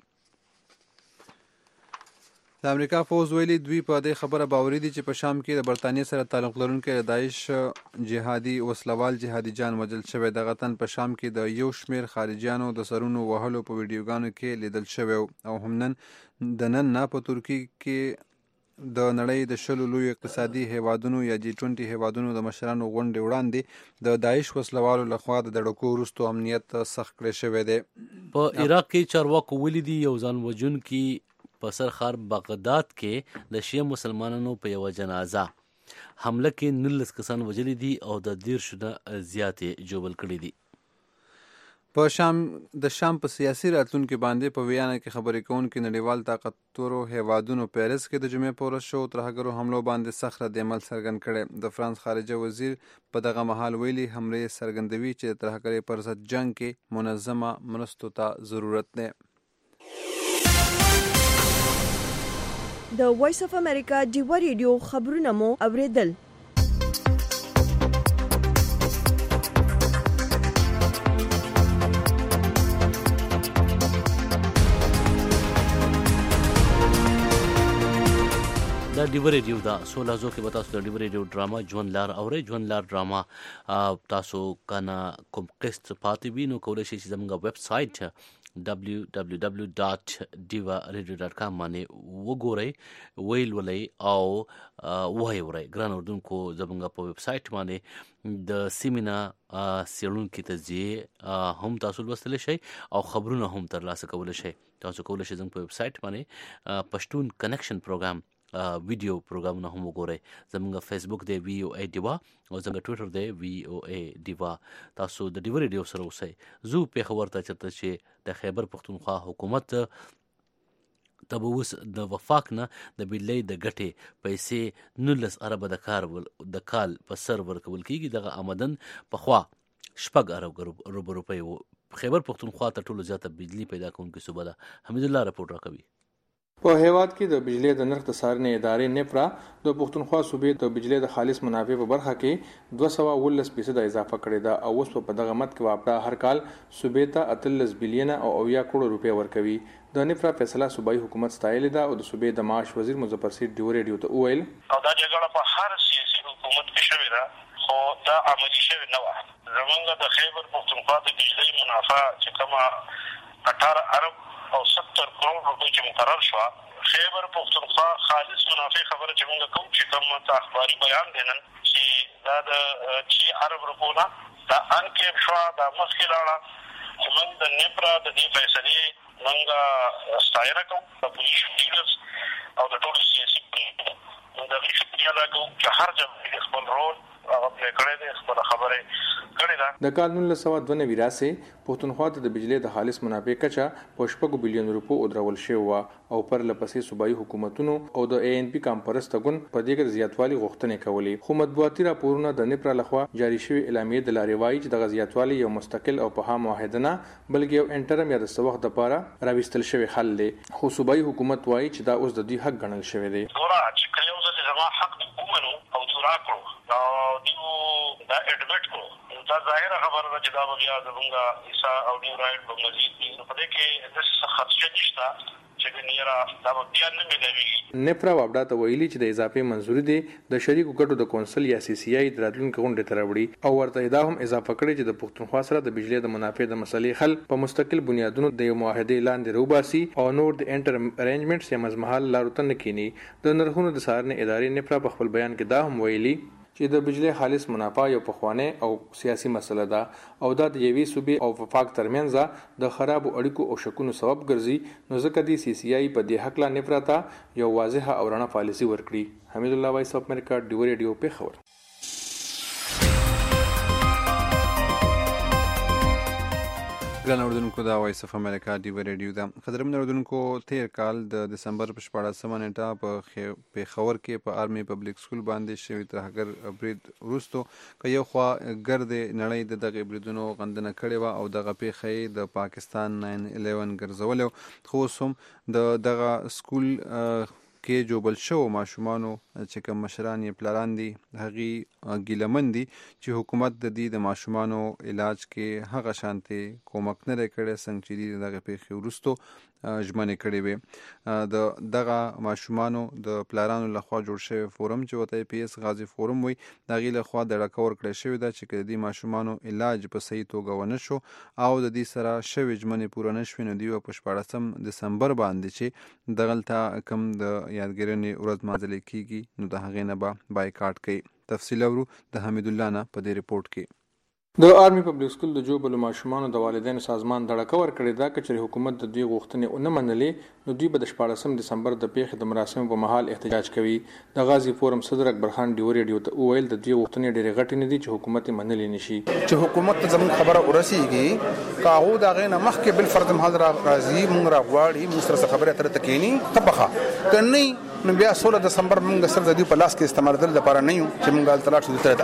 د امریکا پوځ ویلي دوی په دې خبره باوري دي چې په شام کې د برطانیې سره تعلق لرونکي د داعش جهادي وسلوال جهادي جان وژل شوی. دغه تن په شام کې د یو شمېر خارجیانو د سرونو وهلو په ویډیوګانو کې لیدل شوی او هم نن نه په ترکیه کې د نړۍ د 20 لوی اقتصادي هیوادونو یا G20 هیوادونو د مشرانو غونډې وړاندې د داعش وسلوالو لخوا د دړکو وروسته امنیت سخت کړی شوی دی.
په عراق کې چارواکو ویلي دي یو ځان وژونکي په سر ښار بغداد کې د شیعه مسلمانانو په یوه جنازه حمله کې 19 کسان وژلي دي او د 10 نه زیاتې جوبل کړي دي.
د شام په سیاسي راتلونکي باندې په ویانا کې خبرې کوونکي نړیوال طاقتورو هیوادونو پیرس کې د جمعې په ورځ شوو ترهګرو حملو باندې سخت رد عمل څرګند کړی. د فرانس خارجه وزیر په دغه مهال ویلي حملې څرګندوي چې د ترهګرۍ پر ضد جنگ کې منظمه مرستو ته ضرورت دی.
د وایس اف امریکا ډیوا ریډیو خبرونه مو اوریدل.
دا ډیوا ریډیو دا 16 کې به تاسو د ډیوا ریډیو ډراما ژوند لار اورئ. ژوند لار ډراما تاسو کنه کوم قسط پاتې وي نو کولی شئ چې زموږ ویب سایټ www.divaradio.com باندې وګورئ، ویل ولئ او وایي ورئ. ګران اردوونکو زموږ په ویب سایټ باندې د سیمینا څېړونکي تجزیې هم تاسو لوستلی شئ او خبرونه هم ترلاسه کولی شئ. تاسو کولی شئ زموږ په ویب سایټ باندې پښتون کنیکشن پروګرام ویډیو پروګرامونه هم وګورئ. زموږ فیسبوک دی VOA ډیوا او زموږ ټویټر دی VOA ډیوا. تاسو د ډیوا ریډیو سره اوسئ. زه پېښور ته چېرته چې د خیبر پښتونخوا حکومت ته به اوس د وفاق نه د بجلۍ د ګټې پیسې 19 اربه د کال په سر ورکول کېږي. دغه آمدن پخوا 6 ارب روپۍ و. خیبر پښتونخوا ته ټولو زیاته بجلي پیدا کوونکې صوبه ده. حمید الله رپورټ راکوي.
په هیواد کې د بجلی د نرخ د څارنې ادارې نپرا د پښتونخوا صوبې د بجلی د خالص منافع په برخه کې 219% اضافه کړې ده او اوس په دغه مت کې واپډا هر کال صوبې ته 13 بلین او 80 کروڑ روپۍ ورکوي. د نپرا فیصله صوبایي حکومت ستایلې ده او د صوبې د معاش وزیر مظفر سید ډیو ریډیو ته وویل
او دا جګړه په هر سیاسي حکومت کې شوې ده خو دا عملي شوې نه وه. زمونږ د خیبر پښتونخوا د بجلی منافع چې کومه 18 ارب او 70 کروڑ روپۍ چې مقرر شوه، خیبر پښتونخوا خالص منافع خبره چې موږ کوم چې کوم اخباري بیان دی نن چې دا د 6 ارب روپو نه دا انکیب شوه، دا مخکې لاړه. چې موږ د نپرا د دې فیصلې موږ ستاینه کوو، د پولیسو لیډرز او د ټولو سیاسي موږ د هغې شکریه ادا کوو چې هر جمهوري خپل رول هغه پلی کړی دی، خپله خبرې کړې ده.
د کال 1992 راسې پښتونخوا ته د بجلی د خالص منافع کچه په 6 بلین روپو ودرول شوې وه او پر لپسې صوبایي حکومتونو او د ANP کانفرنس تګون په دې کې زیاتوالي غوښتنې کولې. خو مطبوعاتي راپورونه د نپرا لخوا جاری شوي اعلامیې د لارې وایي چې دغه زیاتوالي یو مستقل او په هم واحده نه بلکې یو انټرم یا د څه وخت دپاره راویستل شوی حل دی. خو صوبایي حکومت وایي چې دا اوس د دوی حق ګڼل شوی دی.
ګوره چې که یو ځل زما حق ومنو او دوی راکړو او دوی دا اډمټ کړو، دا ظاهره خبره ده چې دا به بیا زمونږ حصه او ډیو رایټ به مزید وي. نو په دې کې داسې څه خدشه نشته چې ګنیره دا به بیا نه میلاویږي.
نپرا واپډا ته ویلي چې د اضافي منظوري دی د شریکو ګټو د کونسل یا CCI د راتلونکي غونډې ته راوړي او ورته دا هم اضافه کړي چې د پښتونخوا سره د بجلی د منافع د مسلې حل په مستقل بنیادونو د یو معاهدې لاندې روباسي او نور د انټر ارینجمنټس یا مزمحل لارو ته نه کینی. د نرخونو د څارنې ادارې نپرا په خپل بیان کې دا هم ویلي چې د بجلی خالص منافع یو پخوانی او سیاسي مسله ده او دا د یوې صوبې او وفاق ترمنځ د خرابو اړیکو او شکونو سبب ګرځي. نو ځکه دی CCI په دې حق لا نپرا ته یو واضحه او رڼه پالیسي ورکړي. حمید الله وایس اف امریکا ډیو ریډیو پېښور.
ګران اردوونکو دا وایس اف امریکا ډیوا ریډیو ده. قدرمن اردوونکو تیر کال د دسمبر په 14 نیټه په پېښور کې په آرمي پبلک سکول باندې شوي ترهګر برید وروستو که یو خوا ګرد نړۍ د دغې بریدونو غندنه کړې وه او دغه پیښه یې د پاکستان 9/11 ګرځولی، خو اوس هم د دغه سکول کې جوبل شو ماشومانو چې کوم مشران یې پلاران دي هغې ګیلمن دي چې حکومت د دې د ماشومانو علاج کې هغه شانتې کومک نه دی کړی څنګه چې د دغې پیښې وروستو ژمنې کړې وې. د دغه ماشومانو د پلارانو لخوا جوړ شوی فورم چې ورته PS غازي فورم وایي د هغې لخوا د ډکه ورکړی شوې ده چې که د دې ماشومانو علاج په صحیح توګه ونه شو او د دې سره شوې ژمنې پوره نه شوې نو دوی به په 14 دسمبر باندې چې دغلته کوم د یادګیرنې ورځ مانځلې کېږي نو د هغې نه به بایکاټ کوي. تفصیل اورو د حمید الله نه په دې رپورټ کې.
د آرمي پبلک سکول د جوبل ماشومان د والدینو سازمان دړه کور کړی دا چې حکومت د دوی غوښتنې ونه منلې نو دوی به د 14 دسمبر د پیښې د مراسمو په مهال احتجاج کوي. د غازی فورم صدر اکبر خان ډیو ریډیو ته وویل د دوی غوښتنې ډېرې غټې نه دي چې حکومت یې منلې نشي.
چې حکومت ته زموږ خبره ورسیږي کاغو دا غینه مخکې بل فرض محل راځي مونږ راغواړي مونږ سره خبره اترې تکینی تبخه کني نو بیا 16 دسمبر مونږ سره د دې په لاس کې استعمال د لپاره نه یو چې مونږ تلاش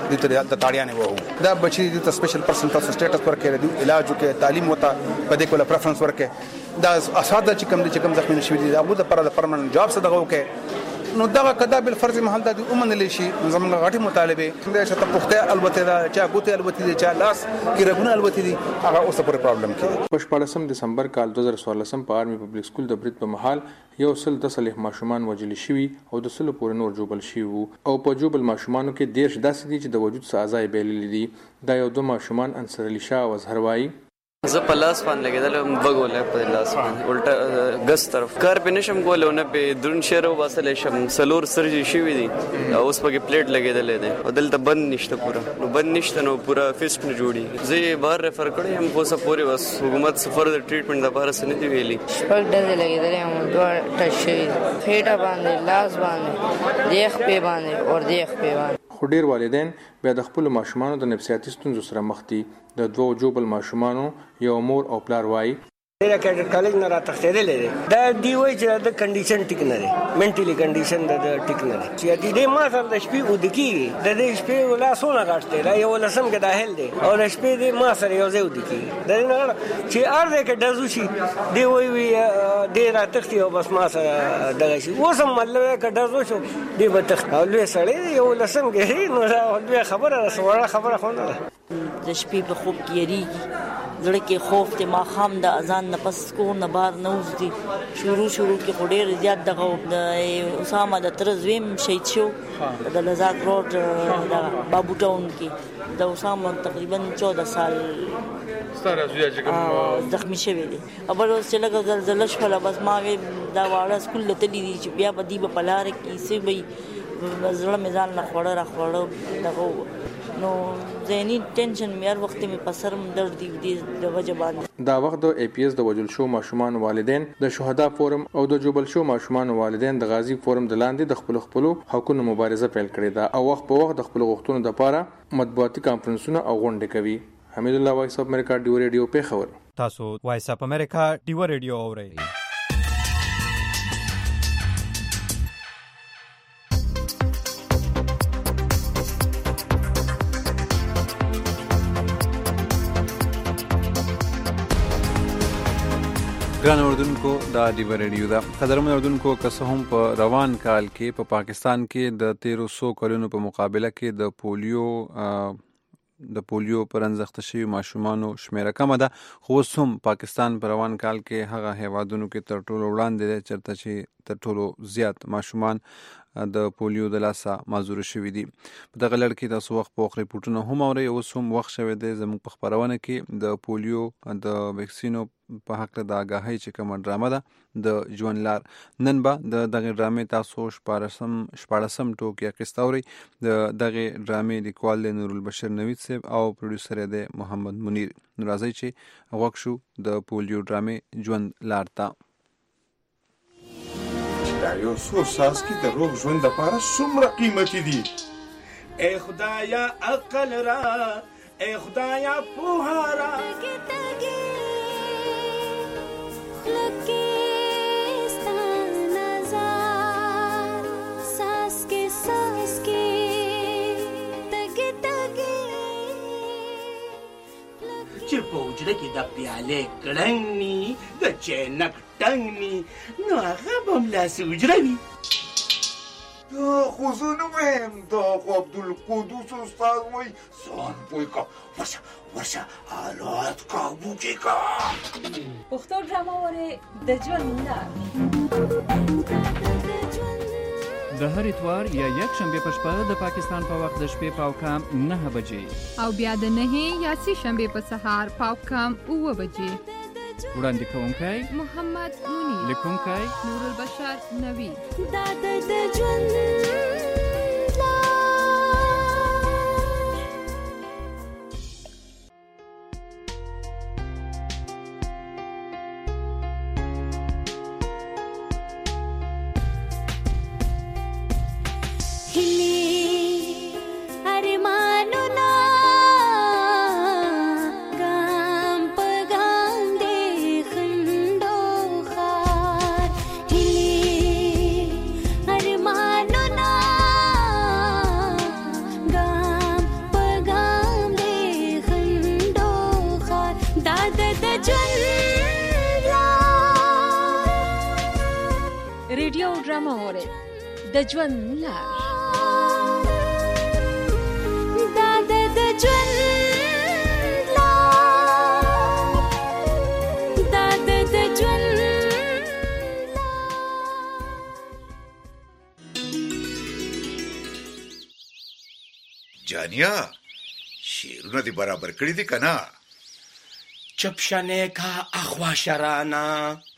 د تاړیا نه وو دا بچی د سپیشل پرسن تاسو سټیټس ورکړي دی علاج وکړي تعلیم وته په دې کوله پریفرنس ورکړي دا اساده چې کم ځخمي نشوي دي دا د پرمننت جاب څخه دغه وکړي نو دا کدا بل فرض محل د ومنل شي زموږ غټي مطالبه د شته پخته البته دا چا ګوته البته دي چا لاس کې رغونه البته دي هغه اوس پر پرابلم کې.
په 14 دسمبر کال 2014 په آرمي پبلک سکول د برید په محل یو سل د صلیح ماشومان وجل شوی او د سلو پورې نور جوبل شوی او په جوبل ماشومانو کې 10 داسې دي چې د وجود سازای بیلل دي. دا یو دوه ماشومان انصر علي شاه او اظهر وای
زه په لاس باندې لګیدل بغولې په لاس باندې الټا غس طرف کار په نشم کولونه په درون شهر واسل شم سلور سرجری شوی دي اوس په پلیټ لګیدل دي او دلته بند نشته پورا نو بند نشته نو پورا فیسټ نه جوړي زه بهر ریفر کړی هم په سپوري بس حکومت سفر د ټریټمنټ د بهر سن دی ویلي
شپږ ډزې لګیدل هم دوه ټشي فېټه باندې لاس باندې دیخ په باندې او دیخ په باندې.
خو ډیر والدین بیا د خپل ماشومانو د نفسیاتي ستونزو سره مخ دي. د دوه جوبل ماشومانو یو مور او پلار وای
دا کډر کالج نه را تختیدل دي دا دی وای چې د کنډیشن ټیک نه دي منټلی کنډیشن د ټیک نه دي چې دې ما سره د شپې ودکی د دې شپې ولا سونه غاټته دا یو لسم کې داخل دي او د شپې دې ما سره یو ځای ودکی دا نه چې ارزه کې دزو شي دی وای دې را تختی او بس ما سره دغه شي وسم مطلب کې دزو شو دې به تخت او لوي سړی یو لسم کې نو دا خبره سوړه خبره خو نه
د شپې په خوب کې یریږي زړه کې خوف ته ما خام د اذان نه پس کو نه بار نه وځي شروع کې خډیر زیات دغه د اسامه د ترزویم شهید شو د لزاک روډ د بابو ټاون کې د اسامه تقریبا 14 سال
ستاره زوی چې کوم
زخمی شوی دی ابل اوس چې لګ زلزلہ شوله بس ما دا واړه سکول ته لیدي چې بیا به دی په پلار کې سی وي زړه میزان نه خوړه دغه نو ذهني ټینشن مې هر وخت می په سر درد دی د وجه باندې.
دا وخت د APS د وجل شو ماشومان والدین د شهدا فورم او د جوبل شو ماشومان والدین د غازی فورم د لاندې د خپل حقوقو مبارزه پیل کړې ده او وخت په وخت د خپل غوښتنو لپاره مطبوعاتي کانفرنسونه او غونډې کوي. حمید الله وایس اف امریکا ډیو ریډیو په خبر
تاسو وایس اف امریکا ډیو ریډیو اورئ.
ګران اوردونکو دا ډیو ریډیو دا قدرمن اوردونکو که څه هم په روان کال کې په پاکستان کې د 1300 کلونو په مقابله کې د پولیو پر انځخته شوي ماشومانو شمیره کمه ده خو اوس هم پاکستان په روان کال کې هغه هیوادونو کې تر ټولو وړاندې دی چېرته چې تر ټولو زیات ماشومان د پولیو د لاسه معذور شوي دي. په دغه لړ کې تاسو وخت په وخت ریپورټونه هم اورئ اوس هم وخت شوی دی زموږ په خپرونه کې د پولیو د ویکسینو په حق د آګاهۍ چې کومه ډرامه ده د ژوند لار نن به د دغه ډرامې تاسو شپاړسم ټوک اخیسته اورئ. د دغه ډرامې لیکوال دی نورالبشر نوید صاحب او پروډیوسر یې دی محمد منیر. نو راځئ چې غوږ شو د پولیو ډرامې ژوند لار ته.
دا یو څو څاڅکي د روغ ژوند دپاره څومره قیمتي دي.
ای خدایا عقل را ای خدایا پوهه را چې په حجره کې د پیالې کړنګ ني د چینک ټنګ ني نو هغه به هملاسې حجره وي.
دا خو زه نه وایم دا خو عبدالقدوس استاد وایي ځان پوه که ورشه حالات قابو کې که.
پښتو ډرامه وارې د ژوند لار
د هر اتوار یا یک شنبه په شپه د پاکستان په وخت د شپې پاو کم 9 بجې
او بیا د 9 یا 3 شنبه په سهار پاو کم 9 بجې.
وړاندې کوونکی
محمد منیر،
لیکونکی
نورالبشر نوید.
دا د ژوند
ډرامه اورئ د ژوند لار.
دا د ژوند لار، دا د ژوند
جانیا شیرونه دی برابر کړی دی کنه؟
چپشنه کا اخوا شرانا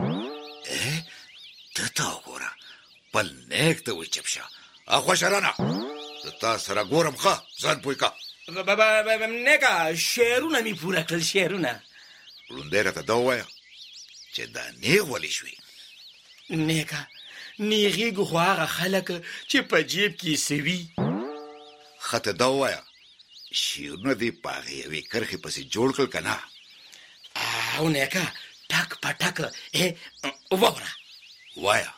دتا وګوره بل نیک ته وي چپشا اخوا شرانا دتا سره ګورم ښه ځان پوی کا
نیکا شعرونه می پورا کړل شعرونه
لوندې راته دا ووایه چې دا نیغ ولې شوي؟
نیکا نیغېږو خو هغه خلک چې په جیب کې سوي.
ښه ته دا ووایه شعرونه دې په هغې یوې کرښې پسې جوړ کړل که نه؟
او نیکا ټک په ټک ووره
وایه.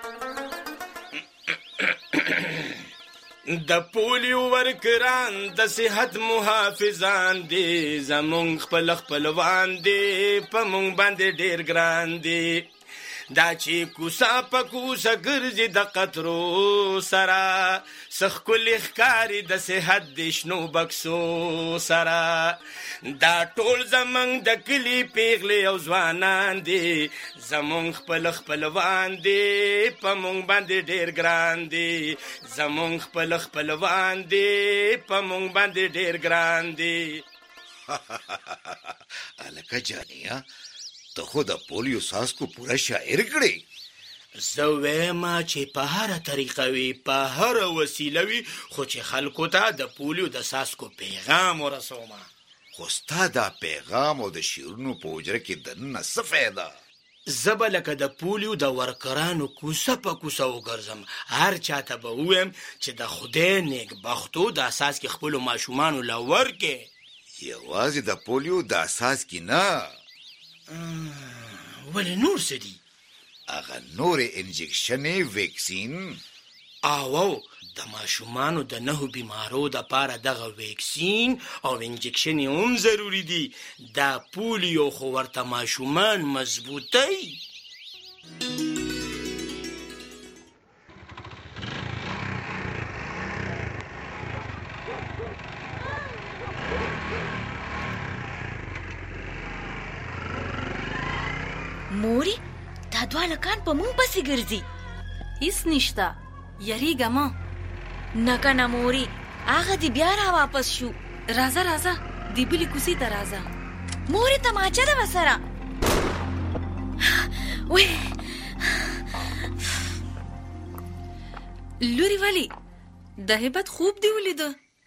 د پولیو ورکران د صحت محافظان دي، زمونږ خپل خپلوان دي، په مونږ باندې ډېر ګران دي. دا چې کوسه په کوسه ګرځي د قطرو سره، ښکلي ښکاري د صحت د شنو بکسو سره. دا ټول زمونږ د کلي پیغلې او ځوانان دي، زمونږ خپل خپلوان دي، په مونږ باندې ډېر ګران دي. زمونږ خپل خپلوان دي، په مونږ باندې ډېر ګران دي.
هلکه جانیه ته خو د پولیو څاڅکو پوره شاعر کړې.
زه وایم چې په هره طریقه وي، په هره وسیله وي، خو چې خلکو ته د پولیو د څاڅکو پیغام ورسوم.
خو ستا دا پیغام او د شعرونو په حجره کې دننه څه فایده؟
زه به لکه د پولیو د ورکرانو کوسه په کوسه وګرځم، هر چاته به ووایم چې د خدای نیکبختو د اساس کې خپلو ماشومانو له ورکې.
یوازې د پولیو د اساس کې نه،
ولې نور څه دي؟
هغه نورې انجکشنې ویکسین
او د ماشومانو د 9 بیمارو دپاره دغه ویکسین او انجکشن هم ضروري دي. دا پولیو خو ورته ماشومان مضبوطی.
موري دا دوه لکان په مونږ پسې ګرځي. هیڅ نشته، یریږه ما. نه کنه موري، هغه دی بیا را واپس شو. راځه راځه دی بلې کوڅې ته راځه. موري تماچه ده ورسره. وی لوري ولې د هیبت خوب دی ولیده؟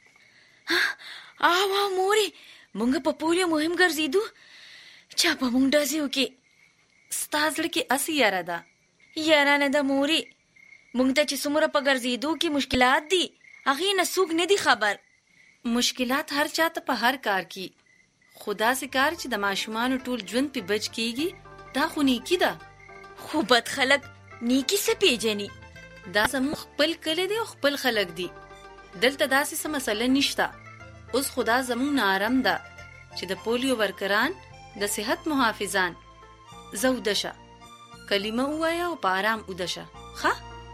آوا موري مونږ په پولیو مهم ګرځېدو، چا په مونږ ډزې وکړې. ستا زړه کې اسې یاره ده؟ یاره نه ده موري، مونږ ته چې څومره په ګرځېدو کې مشکلات دي هغې نه څوک نه دي خبر. مشکلات هر چاته په هر کار کې، خو داسې کار چې د ماشومانو ټول ژوند پې بچ کېږي دا خو نیکي ده. خو بد خلک نیکي څه پیژني؟ دا زموږ خپل کلی دی او خپل خلک دي، دلته داسې څه مسله نشته. اوس خدا زموږ نارم ده چې د پولیو ورکران د صحت محافظان زه اوده شه، کلمه ووایه او په آرام اوده شه ښه؟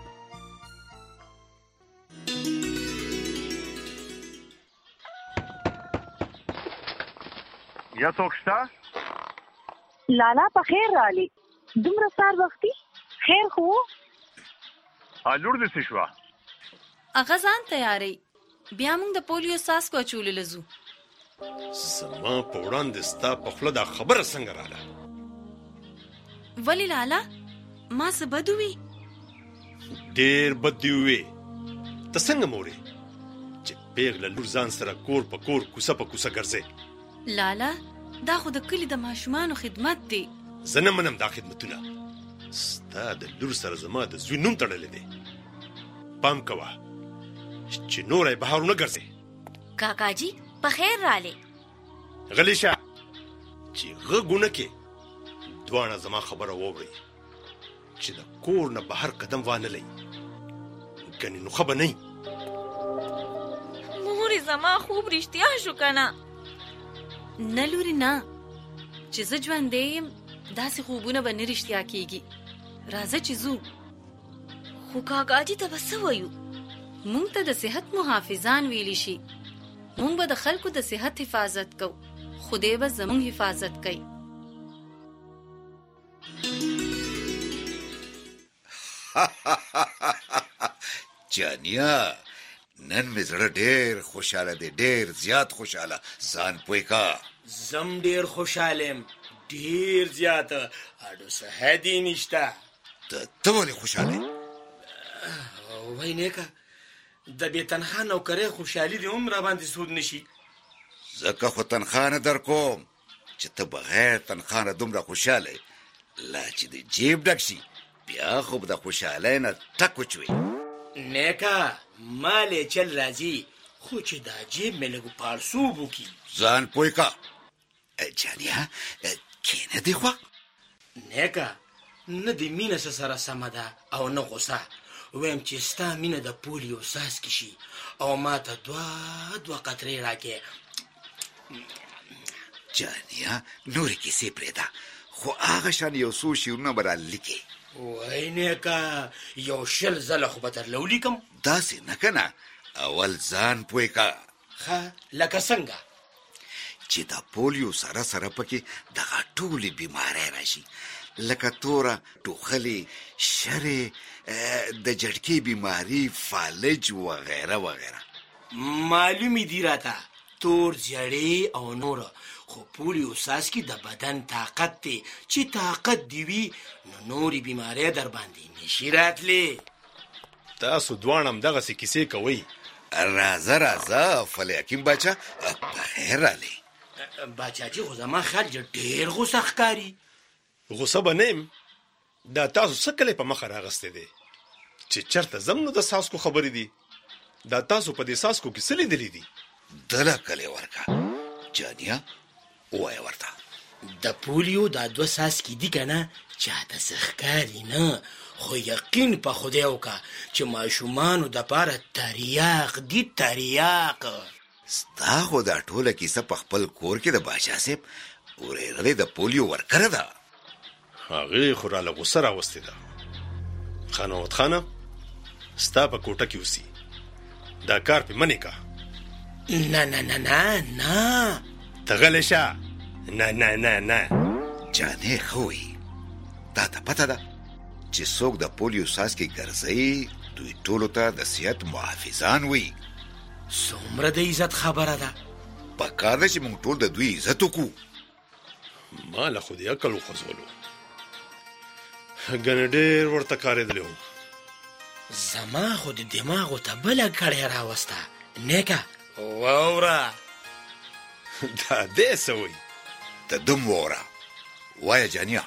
یا څوک شته؟
لالا په خیر رالی، دومره سار وختي خیر خو؟
لور دې څه شوه؟
هغه ځان تیاری، بیا موږ د پولیو څاڅکو اچولو له ځو.
زما په وړاندې ستا په خوله دا خبره څنګه راله؟
ولې لالا ما څه بد وي؟
ډېر بد دې ووې. ته څنګه مورې چې پیغله لور ځان سره کور په کور کوڅه په کوڅه ګرځې؟
لالا دا خو د کلي د ماشومانو خدمت دی.
زه نه منم دا خدمتونه. ستا د لور سره زما د زوی نوم تړلی دی. پام کوه چې نوری بهر ونه ګرځې.
کاکاجي په خیر رالی.
غلی شه چې غږ ونه کې. دواړه زما خبره واورئ چې د کور نه بهر قدم وانهلئ، ګنې نو ښه به نه.
مورې زما خوب رښتیا شو که نه؟ نه لورې نه، چې زه ژوندی یم داسې خوبونه به نه رښتیا کېږي. راځه چې ځو. خو کاکاجي ته به څه وایو؟
مونږ ته د صحت محافظان ویلی شي. مونږ به د خلکو د صحت حفاظت کوو. خدای به زمونږ حفاظت کوي.
جانیا نن مې زړه ډېر خوشاله دی، ډېر زیات خوشاله. ځان پوی کا.
زم ډېر خوشاله یم، ډېر زیاته. اډو څه هدي نشته.
ته ولې خوشاله یې؟
وای نیکه د بې تنخوا نوکرۍ خوشحالي دې هم راباندې سود نشي.
ځکه خو تنخوا نه در کوم چې ته بغیر تنخوا نه دومره خوشاله یې. لا چې د جیب ډک شي بیا خو به د خوشحالۍ نه ټک وچوي.
نیکه مالې چل راځي، خو چې دا جیب مې لږ پاړسوب وکړي.
ځان پوی کا. جانیا کینه دی خوا.
نیکه نه د مینه سره سمه ده او نه غوسه. ویم چې ستا مینه د پولیو څاڅکي شي او ما ته دوه قطرې راکې.
جانیا نورې کیسې پرېږده، خو هغه شان یو څو شعرونه به رالیکې.
وای نیکه یو 20 ځله خو به درله ولیکم.
داسې نه که نه، اول ځان پوی کا.
ښه لکه څنګه
چې د پولیو سره سره پکې دغه ټولې بیماری راشي، لکه توره، ټوخلې، شرې، د جړکې بیماری، فالج وغیره وغیره.
معلومې دي راته تور زیړې او نوره، خو پولیو څاڅکي د بدن طاقت دی. چې طاقت دی وي نو نورې بیماری در باندې نشي راتلی.
تاسو دواړه همدغسې کیسې کوئ.
راځه راځه فلی حکیم باچا، بخیر رالی.
باچاجي خو زما خیال ډېر غوسه ښکاري.
غوسه به نه یم، دا تاسو څه کلی په مخه راغستی دی چې چېرته ځم نو د څاڅکو خبرې دي. دا تاسو په دې څاڅکو کې څه لیدلي دي؟
دله کلی ورکه. جانیا ووایه ورته.
د پولیو دا 2 څاڅکي دي که نه، چاته څه ښکاري نه، خو یقین په خدای وکړه چې ماشومانو دپاره تریاق دي. تریاق
ستا خو دا ټوله کیسه په خپل کور کې د باچا صاحب ورېغلې د پولیو ورکره ده.
هغې خو راله غوسه راوستې ده. خانوت خانه ستا په کوټه کې اوسي، دا کار پې منې که.
نه نه نه نه نه
ته غلی شه. نه نه نه نه
جانې ښه وایي. تا ته پته ده چې څوک د پولیو څاڅکي ګرځوي دوی ټولو ته د صحت محافظان وي.
څومره د عزت خبره ده.
پکار ده چې موږ ټول د دوی عزت وکړو.
ما له خو دې عقل وخوځولو، ګنې ډېر ورته کارېدلی وم.
زما خو د دماغو ته بله کړی راوسته. نیکه واوره.
دا دې څه وایي؟
ته دم واوره. وایه جانیا.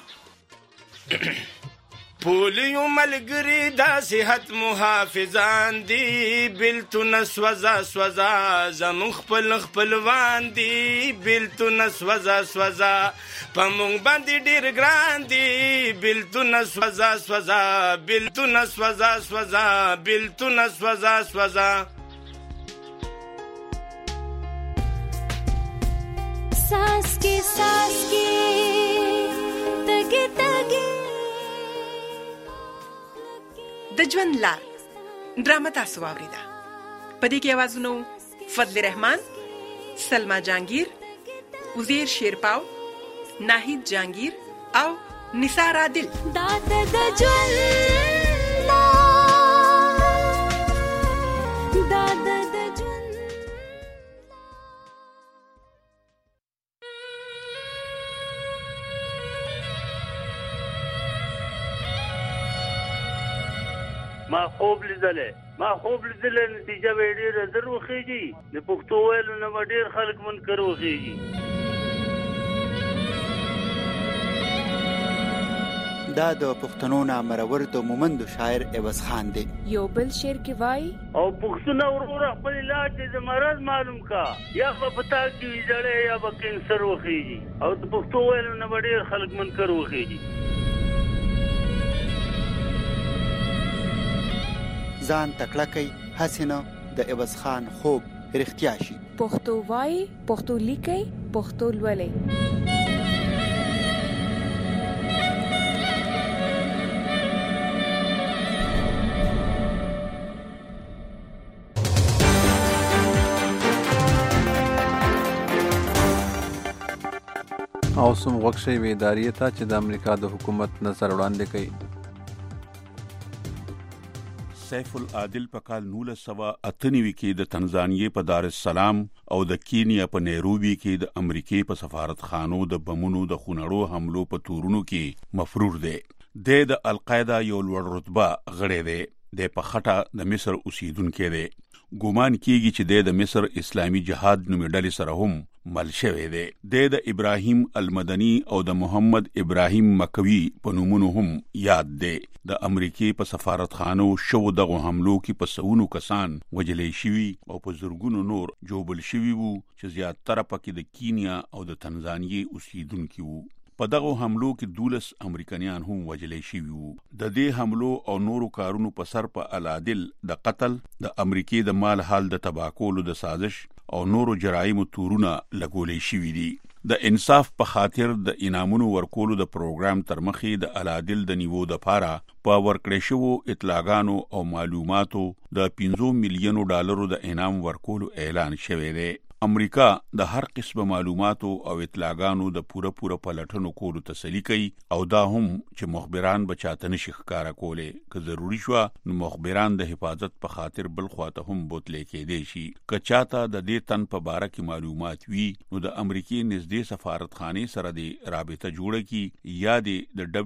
پولیو ملګري دا صحت محافظان دي، بلتونه سوځه سوځه زموږ خپلوان دي. بلتونه سوځه سوځه په موږ باندې ډېر ګران دي. بلتونه سوځه سوځه، بلتونه سوځه سوځه، بلتونه سوځه سوځه.
ساسکی ساسکی تګي تګي
د ژوند لار ډرامه تاسو واوریده. په دې کې اوازونه فضل رحمان، سلما جانگیر، عزیر شیرپاو، ناهید جانگیر او نثار عادل.
دا د ژوند
ما خوب لیدلې نتیجه به ډېره زر وخېږي. د پښتو ویلو نه به ډېر خلک منکر وخېږي.
دا د پښتنو نامرور د مومندو شاعر عوض خان دی.
یو بل شعر کې وایي
او پښتون وروره خپل علاج د مرض معلوم کا، یا به پتا کې ویځړې یا به کینسر وخېږي. او د پښتو ویلو نه به ډېر خلک منکر وخېږي.
ځان تکړه کوي هسې نه د عوض خان خوب رښتیا شي.
پښتو وایي، پښتو لیکي، پښتو لولي.
اوس هم غوږ شئ ادارې ته چې د امریکا د حکومت نظر وړاندې کوي.
سیف العادل په کال 1998 کې د تنزانیې په دار السلام او د کینیا په نیروبي کې د امریکای په سفارتخانو د بمونو د خونړو حملو په تورونو کې مفرور دی. د القاعده یو لوړ رتبه غړی دی. د په خټه د مصر اوسیدونکو دی. ګومان کیږي چې د مصر اسلامي جهاد نومې ډلې سره هم مل شوی دی. د ابراهیم المدني او د محمد ابراهیم مکوي په نومونو هم یاد دی. د امریکای په سفارتخانو شو دغه حملو کې په سونو کسان وجلې شوي او په زرګونو نور جوبل شوي وو چې زیاتره پکې د کینیا او د تنزانیې اوسیدونکو وو. په دغه حملو کې 12 امریکایان هم وجلې شوي وو. د دې حملو او نورو کارونو په سر په العادل د قتل، د امریکای د مال حال د تباکولو د سازش او نورو جرایمو تورونه لګولې شوي دي. د انصاف په خاطر د انعامونو ورکولو د پروګرام تر مخې د العادل د نیوو د پاره په ورکړې شوو اطلاعاتو او معلوماتو د $5 میلیون د انعام ورکولو اعلان شوی دی. امریکا د هر قسم معلوماتو او اطلاعاتو د پوره پلټنو کولو تسلی کوي او دا هم چې مخبران بچاته نشي ښکارا کوله که ضروری شو نو مخبران د حفاظت په خاطر بل خواته هم بوتلې کېدې شي. که چاته د دې تن په باره کې معلومات وي نو د امریکای نږدې سفارتخانه سره د رابطه جوړه کی یا د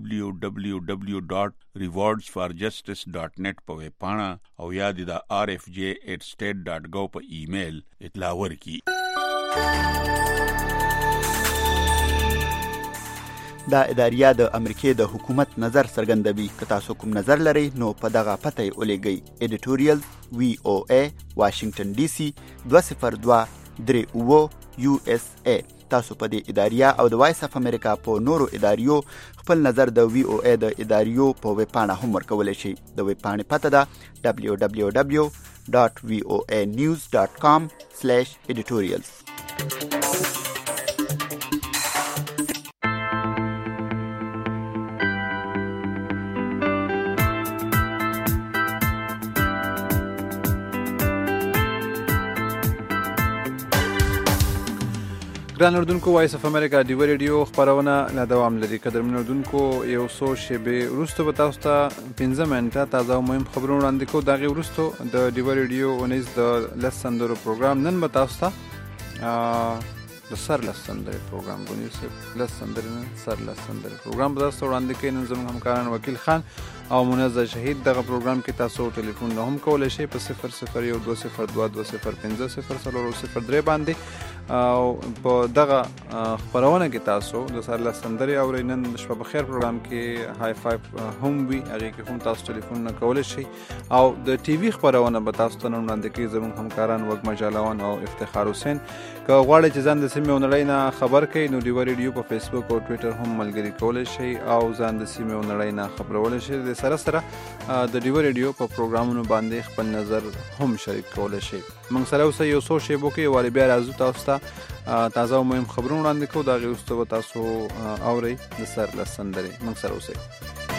www.rewardsforjustice.net په ویب پاڼه او یا د rfj@state.gov په ایمیل اطلاع ورکړي.
دا اداریه د امریکای د حکومت نظر څرګندوي. که تاسو کوم نظر لرئ نو په دغه پته یې ولېږئ. editorial VOA Washington DC 20238 USA. تاسو په دې اداریه او د وایس اف امریکا په نورو اداریو خپل نظر د VOA د اداریو په ویب پاڼه هم ورکولی شئ. د ویب پاڼې پته ده www.voanews.com/editorials.
ګران اردوونکو، وایس اف امریکا ډیو ریډیو خبرونه لا دوام لري. قدرمن اردوونکو، یو څو شیبې وروسته به تاسو ته 15 منټه تازه او مهم خبرونه وړاندې کوو. د هغې وروسته د ډیو ریډیو اونیز د لس سندرو پروګرام. نن به تاسو ته د سر لس سندرې پروګرام ګونیو صاحب لس سندرې نه سر لس سندرې پروګرام به تاسو ته وړاندې کوي. نن زموږ همکاران وکیل خان او منزه شهید دغه پروګرام کې تاسو ټلیفون هم کولی شئ په 001202055003 باندې او په دغه خبرونه کې تاسو د سر لس سندرې اورئ. نن شپه بخیر پروګرام کې های فایف هم وي، هغې کې هم تاسو ټلیفونونه کولی شئ او د ټي وي خبرونه به تاسو ته نن وړاندې کوي زموږ همکاران وږمه جالوان او افتخار حسین. که غواړئ چې ځان د سیمې او نړۍ نه خبر کړئ نو ډیو ریډیو په فیسبوک او ټویټر هم ملګري کولی شئ او ځان د سیمې او نړۍ نه خبرولی شئ. د سره سره د ډیو ریډیو په پروګرامونو باندې خپل نظر هم شریک کولی شئ. موږ سره اوسئ، یو څو شیبو کې وارې بیا راځو تاسو ته تازه او مهم خبرونه وړاندې کوو. د هغې وروسته به تاسو اورئ د سر لس سندرې. موږ سره اوسئ.